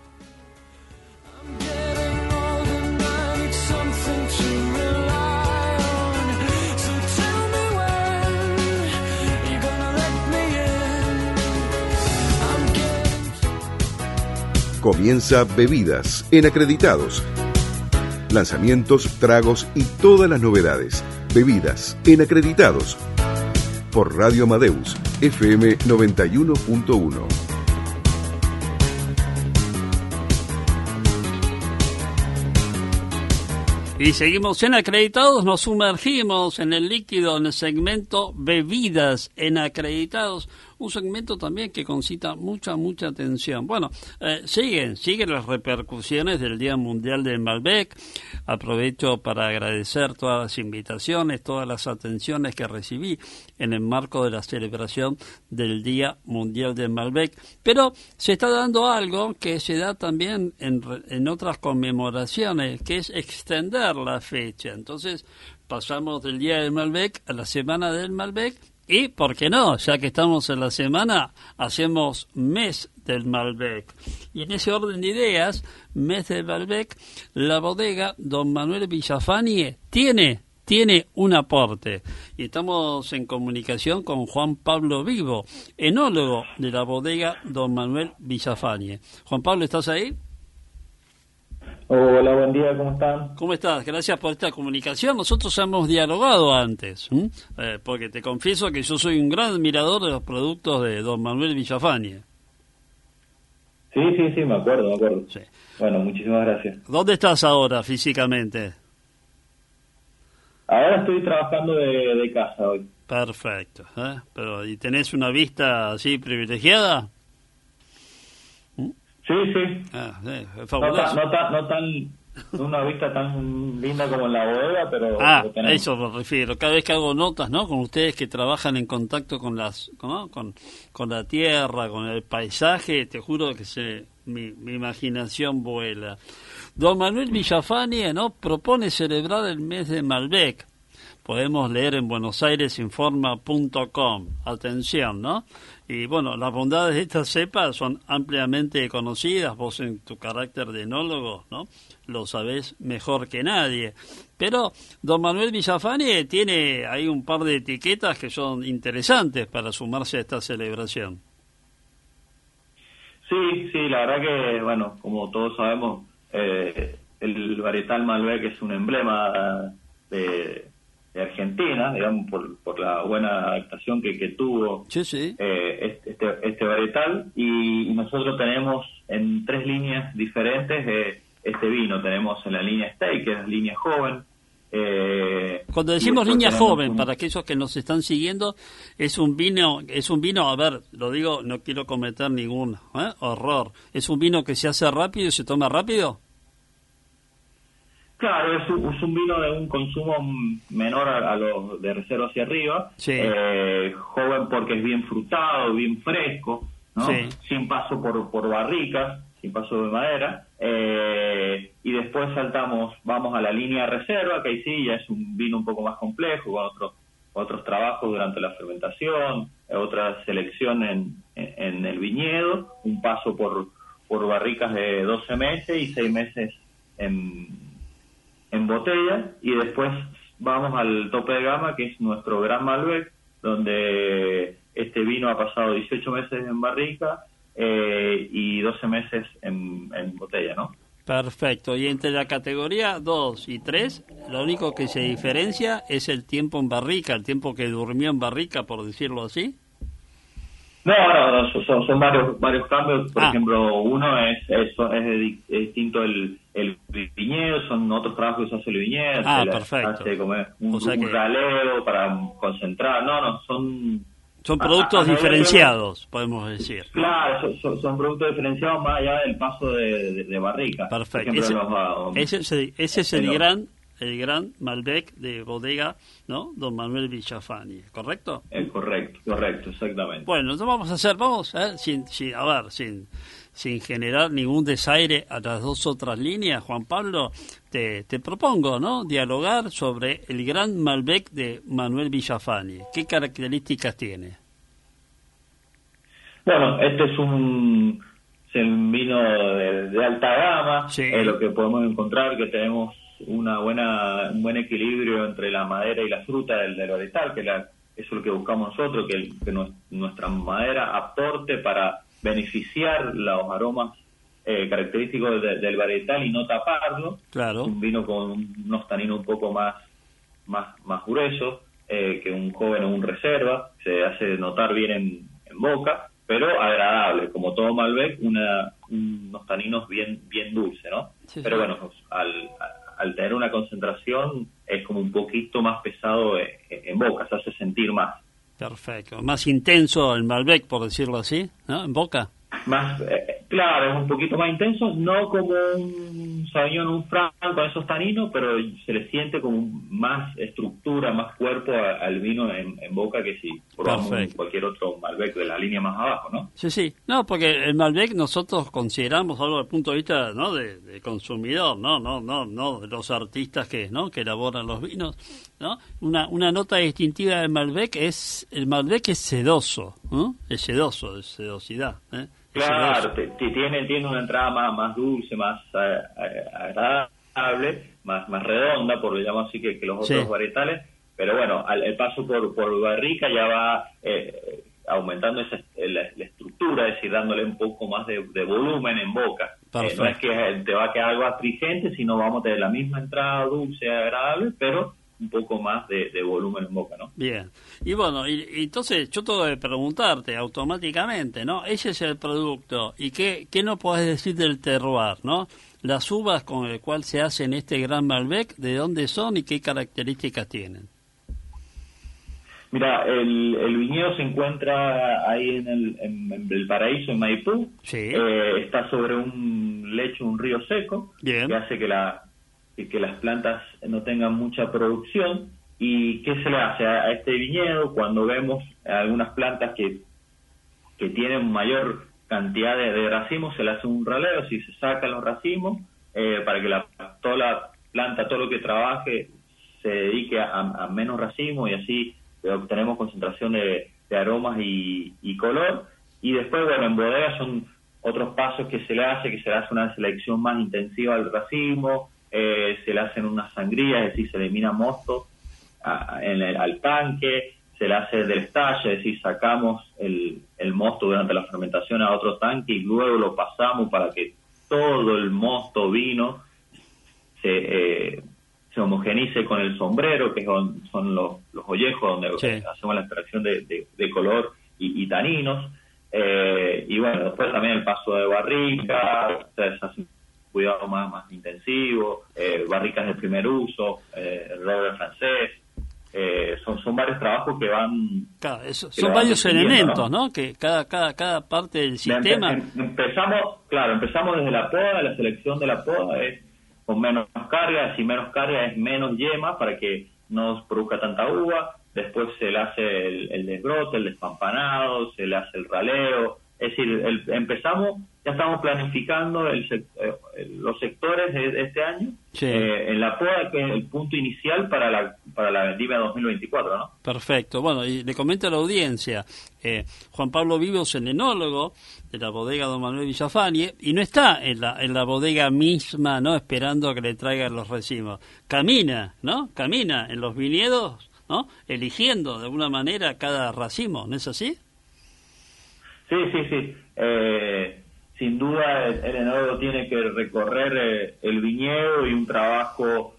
Comienza Bebidas en Acreditados. Lanzamientos, tragos y todas las novedades. Bebidas en Acreditados. Por Radio Amadeus, FM 91.1. Y seguimos en Acreditados, nos sumergimos en el líquido en el segmento Bebidas en Acreditados, un segmento también que concita mucha atención. Bueno, siguen las repercusiones del Día Mundial del Malbec. Aprovecho para agradecer todas las invitaciones, todas las atenciones que recibí en el marco de la celebración del Día Mundial del Malbec. Pero se está dando algo que se da también en otras conmemoraciones, que es extender la fecha. Entonces pasamos del Día del Malbec a la Semana del Malbec. Y, ¿por qué no? Ya que estamos en la semana, hacemos mes del Malbec. Y en ese orden de ideas, mes del Malbec, la bodega Don Manuel Villafañe tiene un aporte. Y estamos en comunicación con Juan Pablo Vivo, enólogo de la bodega Don Manuel Villafañe. Juan Pablo, ¿estás ahí? Hola, buen día, ¿cómo están? ¿Cómo estás? Gracias por esta comunicación. Nosotros hemos dialogado antes, porque te confieso que yo soy un gran admirador de los productos de Don Manuel Villafañe. Sí, me acuerdo. Sí. Bueno, muchísimas gracias. ¿Dónde estás ahora físicamente? Ahora estoy trabajando de casa hoy. Perfecto. Pero, ¿y tenés una vista así privilegiada? Sí. Es fabuloso. No tan una vista tan linda como en la bodega, pero a eso me refiero. Cada vez que hago notas, ¿no? Con ustedes que trabajan en contacto con con la tierra, con el paisaje, te juro que mi imaginación vuela. Don Manuel Villafañe, ¿no?, propone celebrar el mes de Malbec. Podemos leer en buenosaires.informa.com. Atención, ¿no? Y bueno, las bondades de esta cepa son ampliamente conocidas. Vos en tu carácter de enólogo, ¿no?, lo sabés mejor que nadie. Pero Don Manuel Villafañe tiene ahí un par de etiquetas que son interesantes para sumarse a esta celebración. Sí, la verdad que, bueno, como todos sabemos, el varietal Malbec es un emblema de Argentina, digamos, por la buena adaptación que tuvo Sí. este varietal, y nosotros tenemos en 3 líneas diferentes este vino. Tenemos en la línea Stay, que es la línea joven. Cuando decimos línea joven, para aquellos que nos están siguiendo, es un vino, a ver, lo digo, no quiero cometer ningún horror. ¿Es un vino que se hace rápido y se toma rápido? Claro, es un vino de un consumo menor a los de reserva hacia arriba. Sí. Joven porque es bien frutado, bien fresco, ¿no? Sí. Sin paso por barricas, sin paso de madera. Y después vamos a la línea reserva, que ahí sí ya es un vino un poco más complejo, con otros trabajos durante la fermentación, otra selección en el viñedo, un paso por barricas de 12 meses y 6 meses en botella, y después vamos al tope de gama, que es nuestro Gran Malbec, donde este vino ha pasado 18 meses en barrica y 12 meses en botella, ¿no? Perfecto. Y entre la categoría 2 y 3, lo único que se diferencia es el tiempo en barrica, el tiempo que durmió en barrica, por decirlo así. No, son varios cambios. Por ejemplo, uno es distinto el viñedo, son otros trabajos que se hace el viñedo, perfecto. Hace como un raleo para concentrar. Son productos diferenciados, podemos decir. Claro, son productos diferenciados más allá del paso de barrica. Perfecto. Ese es el gran Malbec de bodega, ¿no? Don Manuel Villafañe, ¿correcto? Correcto, exactamente. Bueno, entonces vamos sin generar ningún desaire a las 2 otras líneas, Juan Pablo, te propongo, ¿no? Dialogar sobre el gran Malbec de Manuel Villafañe. ¿Qué características tiene? Bueno, este es un vino de alta gama. Sí. Lo que podemos encontrar que tenemos un buen equilibrio entre la madera y la fruta del varietal, que eso es lo que buscamos nosotros, que nuestra madera aporte para beneficiar los aromas característicos del varietal y no taparlo. Claro. Un vino con unos taninos un poco más gruesos que un joven o un reserva, se hace notar bien en boca, pero agradable, como todo Malbec, unos taninos bien dulces, ¿no? Sí, pero sí. Bueno, al tener una concentración es como un poquito más pesado en boca, se hace sentir más. Perfecto. Más intenso el Malbec, por decirlo así, ¿no? En boca. Más, claro, es un poquito más intenso, no como un Sauvignon o un Franc con esos taninos, pero se le siente como más estructura, más cuerpo al vino en boca que si probamos cualquier otro Malbec de la línea más abajo, ¿no? Sí. No, porque el Malbec nosotros consideramos algo desde el punto de vista, ¿no? de consumidor, no de los artistas que elaboran los vinos, ¿no? Una nota distintiva del Malbec es sedoso, ¿no? Es sedoso, de sedosidad, ¿eh? Claro, tiene una entrada más dulce, más agradable, más redonda, por lo llamo así, que los otros varietales, pero bueno, el paso por barrica ya va aumentando la estructura, es decir, dándole un poco más de volumen en boca. No es que te va a quedar algo astringente, sino vamos a tener la misma entrada dulce, agradable, pero un poco más de volumen en boca, ¿no? Bien. Y bueno, y entonces yo tengo que preguntarte automáticamente, ¿no? Ese es el producto. ¿Y qué no podés decir del terroir, no? Las uvas con el cual se hacen este gran Malbec, ¿de dónde son y qué características tienen? Mira, el viñedo se encuentra ahí en el Paraíso, en Maipú. Sí. Está sobre un lecho, un río seco. Bien. Que hace que las plantas no tengan mucha producción. ¿Y qué se le hace a este viñedo? Cuando vemos algunas plantas que tienen mayor cantidad de racimos, se le hace un raleo, si se sacan los racimos, para que toda la planta, todo lo que trabaje, se dedique a menos racimos, y así obtenemos concentración de aromas y color. Y después, bueno, en bodega son otros pasos que se le hace una selección más intensiva del racimo, se le hacen unas sangrías, es decir, se elimina mosto al tanque, se le hace del estalle, es decir, sacamos el mosto durante la fermentación a otro tanque y luego lo pasamos para que todo el mosto vino se se homogenice con el sombrero, que son los ollejos donde Sí. hacemos la extracción de color y taninos. Y bueno, después también el paso de barrica, ustedes hacen cuidado más intensivo, barricas de primer uso, el roble francés. Son varios trabajos que van... Claro, que son van varios definiendo, elementos, ¿no? Que cada parte del sistema... Empezamos desde la poda, la selección de la poda es con menos carga, si menos carga es menos yema para que no produzca tanta uva. Después se le hace el desbrote, el despampanado, se le hace el raleo. Es decir, ya estamos planificando los sectores de este año, Sí. en la poda, que es el punto inicial para la vendimia 2024, ¿no? Perfecto. Bueno, y le comento a la audiencia, Juan Pablo Vivos, el enólogo de la bodega Don Manuel Villafañe, y no está en la bodega misma, ¿no?, esperando a que le traigan los racimos. Camina, ¿no? Camina en los viñedos, ¿no?, eligiendo de alguna manera cada racimo, ¿no es así? Sí. Sin duda el enólogo tiene que recorrer el viñedo y un trabajo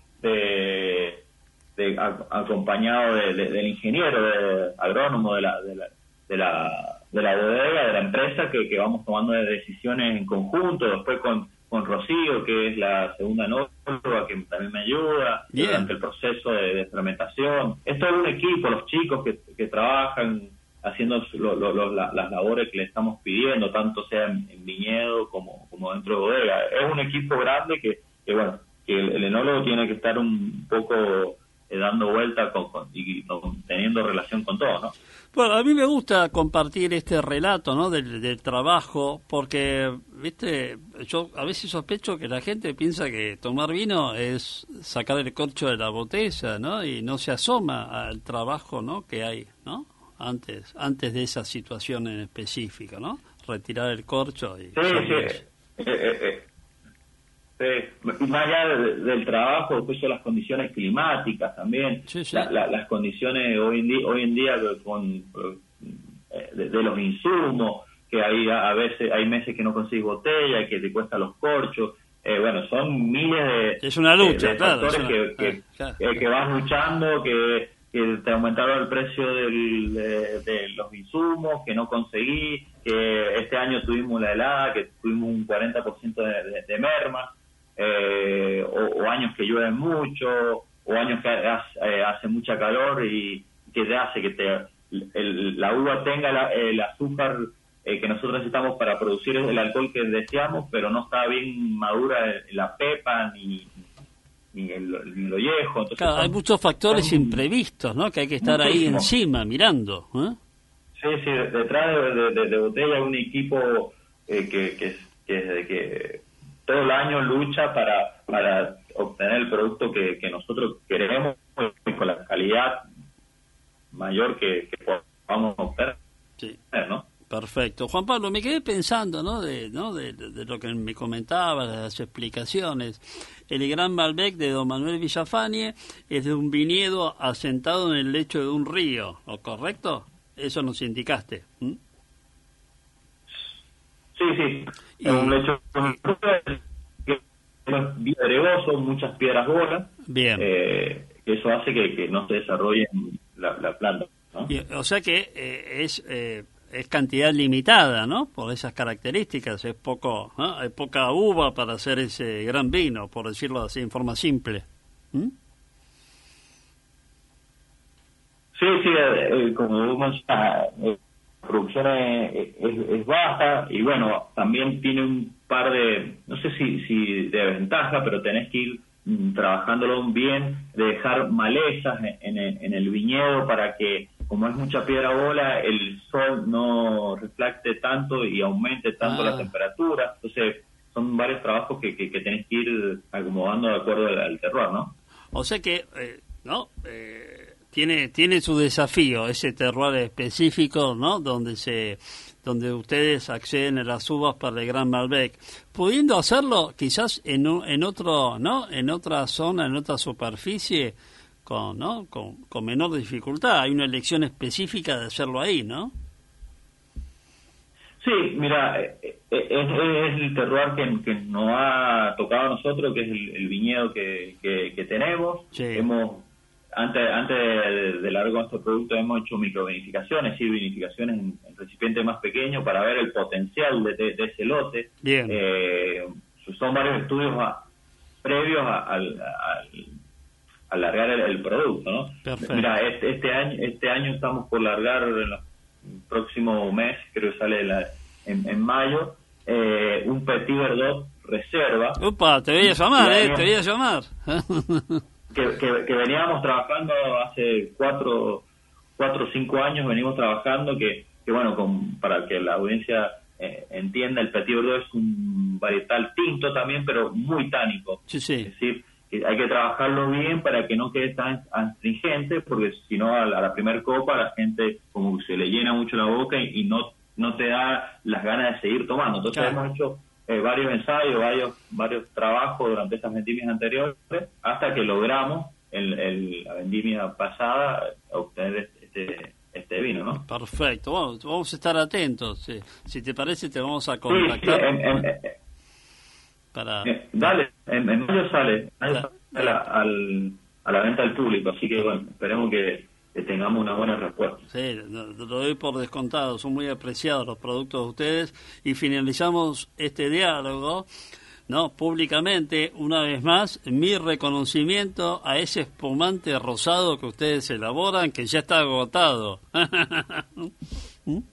acompañado del ingeniero, agrónomo de la bodega, de la empresa, que vamos tomando decisiones en conjunto, después con Rocío, que es la segunda enóloga, que también me ayuda durante el proceso de fermentación. Es todo un equipo, los chicos que trabajan haciendo las labores que le estamos pidiendo, tanto sea en viñedo como dentro de bodega. Es un equipo grande que el enólogo tiene que estar un poco dando vuelta teniendo relación con todo, ¿no? Bueno, a mí me gusta compartir este relato, ¿no?, del trabajo, porque, viste, yo a veces sospecho que la gente piensa que tomar vino es sacar el corcho de la botella, ¿no?, y no se asoma al trabajo, ¿no?, que hay, ¿no?, antes de esa situación en específico, ¿no? Retirar el corcho y... Y más allá del trabajo, después son las condiciones climáticas también, las condiciones hoy en día de los insumos, que a veces hay meses que no consigues botella, que te cuesta los corchos. Son miles de... Es una lucha, de claro. factores que vas luchando, que te aumentaron el precio de los insumos, que no conseguí, que este año tuvimos la helada, que tuvimos un 40% de merma, o años que llueven mucho, o años que hace mucha calor y que te hace que la uva tenga el azúcar que nosotros necesitamos para producir el alcohol que deseamos, pero no está bien madura la pepa ni el ollejo. Entonces claro, hay muchos factores imprevistos, ¿no?, que hay que estar ahí encima, mirando. Sí, detrás de botella hay un equipo que todo el año lucha para obtener el producto que nosotros queremos con la calidad mayor que podamos obtener, sí, ¿no? Perfecto. Juan Pablo, me quedé pensando, ¿no?, de lo que me comentabas, de las explicaciones. El Gran Malbec de Don Manuel Villafañe es de un viñedo asentado en el lecho de un río, ¿o correcto? Eso nos indicaste. Sí. Es un lecho que es bien pedregoso, muchas piedras bolas. Bien. Eso hace que no se desarrolle la planta, ¿no? O sea que es cantidad limitada, ¿no?, por esas características. Es poco, ¿no?, hay poca uva para hacer ese gran vino, por decirlo así en forma simple. Sí, como vemos, la producción es baja y bueno, también tiene un par de, no sé si de ventaja, pero tenés que ir trabajándolo bien, de dejar malezas en el viñedo para que, como es mucha piedra bola, el sol no reflecte tanto y aumente tanto la temperatura. Entonces son varios trabajos que tenés que ir acomodando de acuerdo al terroir, ¿no? O sea que, tiene su desafío ese terroir específico, ¿no?, donde ustedes acceden a las uvas para el Gran Malbec, pudiendo hacerlo quizás en otro, ¿no?, en otra zona, en otra superficie, con menor dificultad. Hay una elección específica de hacerlo ahí, ¿no? Sí, mira, es el terroir que nos ha tocado a nosotros, que es el viñedo que tenemos. Sí. Antes de largo nuestro producto hemos hecho microvinificaciones, sí, vinificaciones en recipientes más pequeños para ver el potencial de ese lote. Bien. Son varios estudios previos al largar el producto, ¿no? Perfecto. Mira, este año estamos por largar en el próximo mes, creo que sale en mayo, un Petit Verdot reserva. Opa, te voy a llamar, te voy a llamar. Que veníamos trabajando hace 4 o 5 años, venimos trabajando que bueno, para que la audiencia entienda, el Petit Verdot es un varietal tinto también, pero muy tánico. Sí, sí. Es decir, que hay que trabajarlo bien para que no quede tan astringente, porque si no a la primer copa la gente como que se le llena mucho la boca y no te da las ganas de seguir tomando. Entonces claro, hemos hecho varios ensayos, varios trabajos durante estas vendimias anteriores, hasta que logramos la vendimia pasada obtener este vino, ¿no? Perfecto. Bueno, vamos a estar atentos. Sí. Si te parece, te vamos a contactar. Dale, en mayo sale a la venta al público, así que bueno, esperemos que tengamos una buena respuesta. Sí, lo doy por descontado, son muy apreciados los productos de ustedes y finalizamos este diálogo, ¿no? Públicamente, una vez más, mi reconocimiento a ese espumante rosado que ustedes elaboran, que ya está agotado. Sí,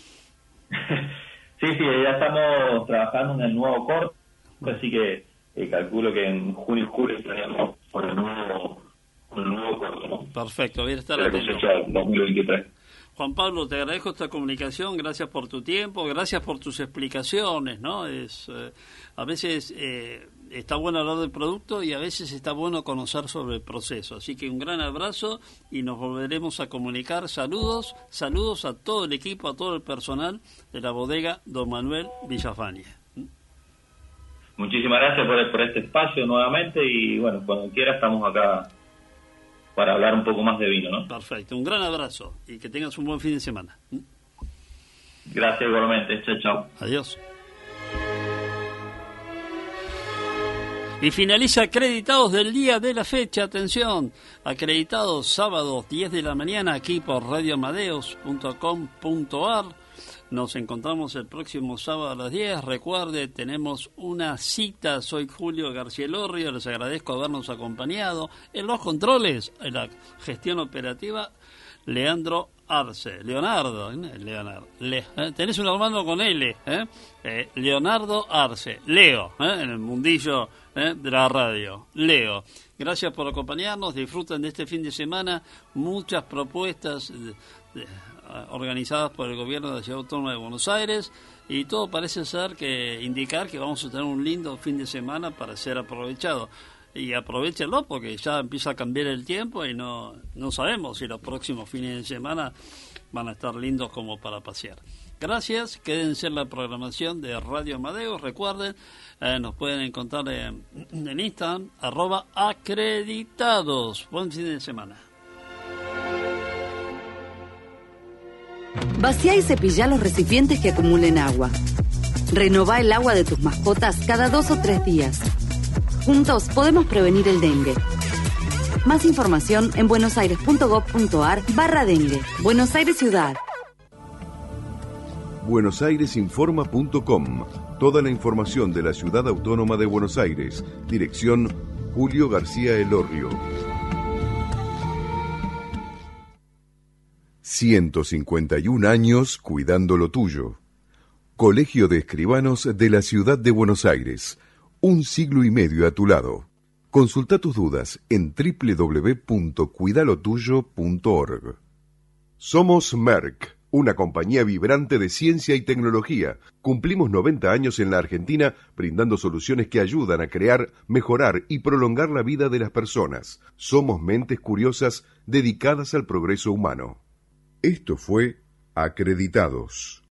ya estamos trabajando en el nuevo corte, así que calculo que en junio y julio estaríamos por el nuevo corte, ¿no? Perfecto, bien, estar la atento. cosecha 2023. Juan Pablo, te agradezco esta comunicación, gracias por tu tiempo, gracias por tus explicaciones, ¿no? A veces está bueno hablar del producto y a veces está bueno conocer sobre el proceso. Así que un gran abrazo y nos volveremos a comunicar. Saludos a todo el equipo, a todo el personal de la bodega Don Manuel Villafañe. Muchísimas gracias por este espacio nuevamente y bueno, cuando quiera estamos acá para hablar un poco más de vino, ¿no? Perfecto, un gran abrazo y que tengas un buen fin de semana. Gracias igualmente, chao. Adiós. Y finaliza Acreditados del día de la fecha. Atención, Acreditados sábados 10 de la mañana aquí por radioamadeus.com.ar. Nos encontramos el próximo sábado a las 10. Recuerde, tenemos una cita. Soy Julio García Elorrio. Les agradezco habernos acompañado. En los controles, en la gestión operativa, Leandro Arce. Leonardo. Tenés un hermano con L. Leonardo Arce. Leo, en el mundillo de la radio. Leo. Gracias por acompañarnos. Disfruten de este fin de semana. Muchas propuestas organizadas por el gobierno de la Ciudad Autónoma de Buenos Aires y todo parece indicar que vamos a tener un lindo fin de semana para ser aprovechado y aprovechenlo porque ya empieza a cambiar el tiempo y no sabemos si los próximos fines de semana van a estar lindos como para pasear. Gracias, quédense en la programación de Radio Amadeus. Recuerden, nos pueden encontrar en Instagram @acreditados. Buen fin de semana. Vacía y cepilla los recipientes que acumulen agua. Renová el agua de tus mascotas cada 2 o 3 días. Juntos podemos prevenir el dengue. Más información en buenosaires.gov.ar/dengue. Buenos Aires Ciudad. buenosairesinforma.com. Toda la información de la Ciudad Autónoma de Buenos Aires. Dirección Julio García Elorrio. 151 años cuidando lo tuyo. Colegio de Escribanos de la Ciudad de Buenos Aires. 1 siglo y medio a tu lado. Consulta tus dudas en www.cuidalotuyo.org. Somos Merck, una compañía vibrante de ciencia y tecnología. Cumplimos 90 años en la Argentina brindando soluciones que ayudan a crear, mejorar y prolongar la vida de las personas. Somos mentes curiosas dedicadas al progreso humano. Esto fue Acreditados.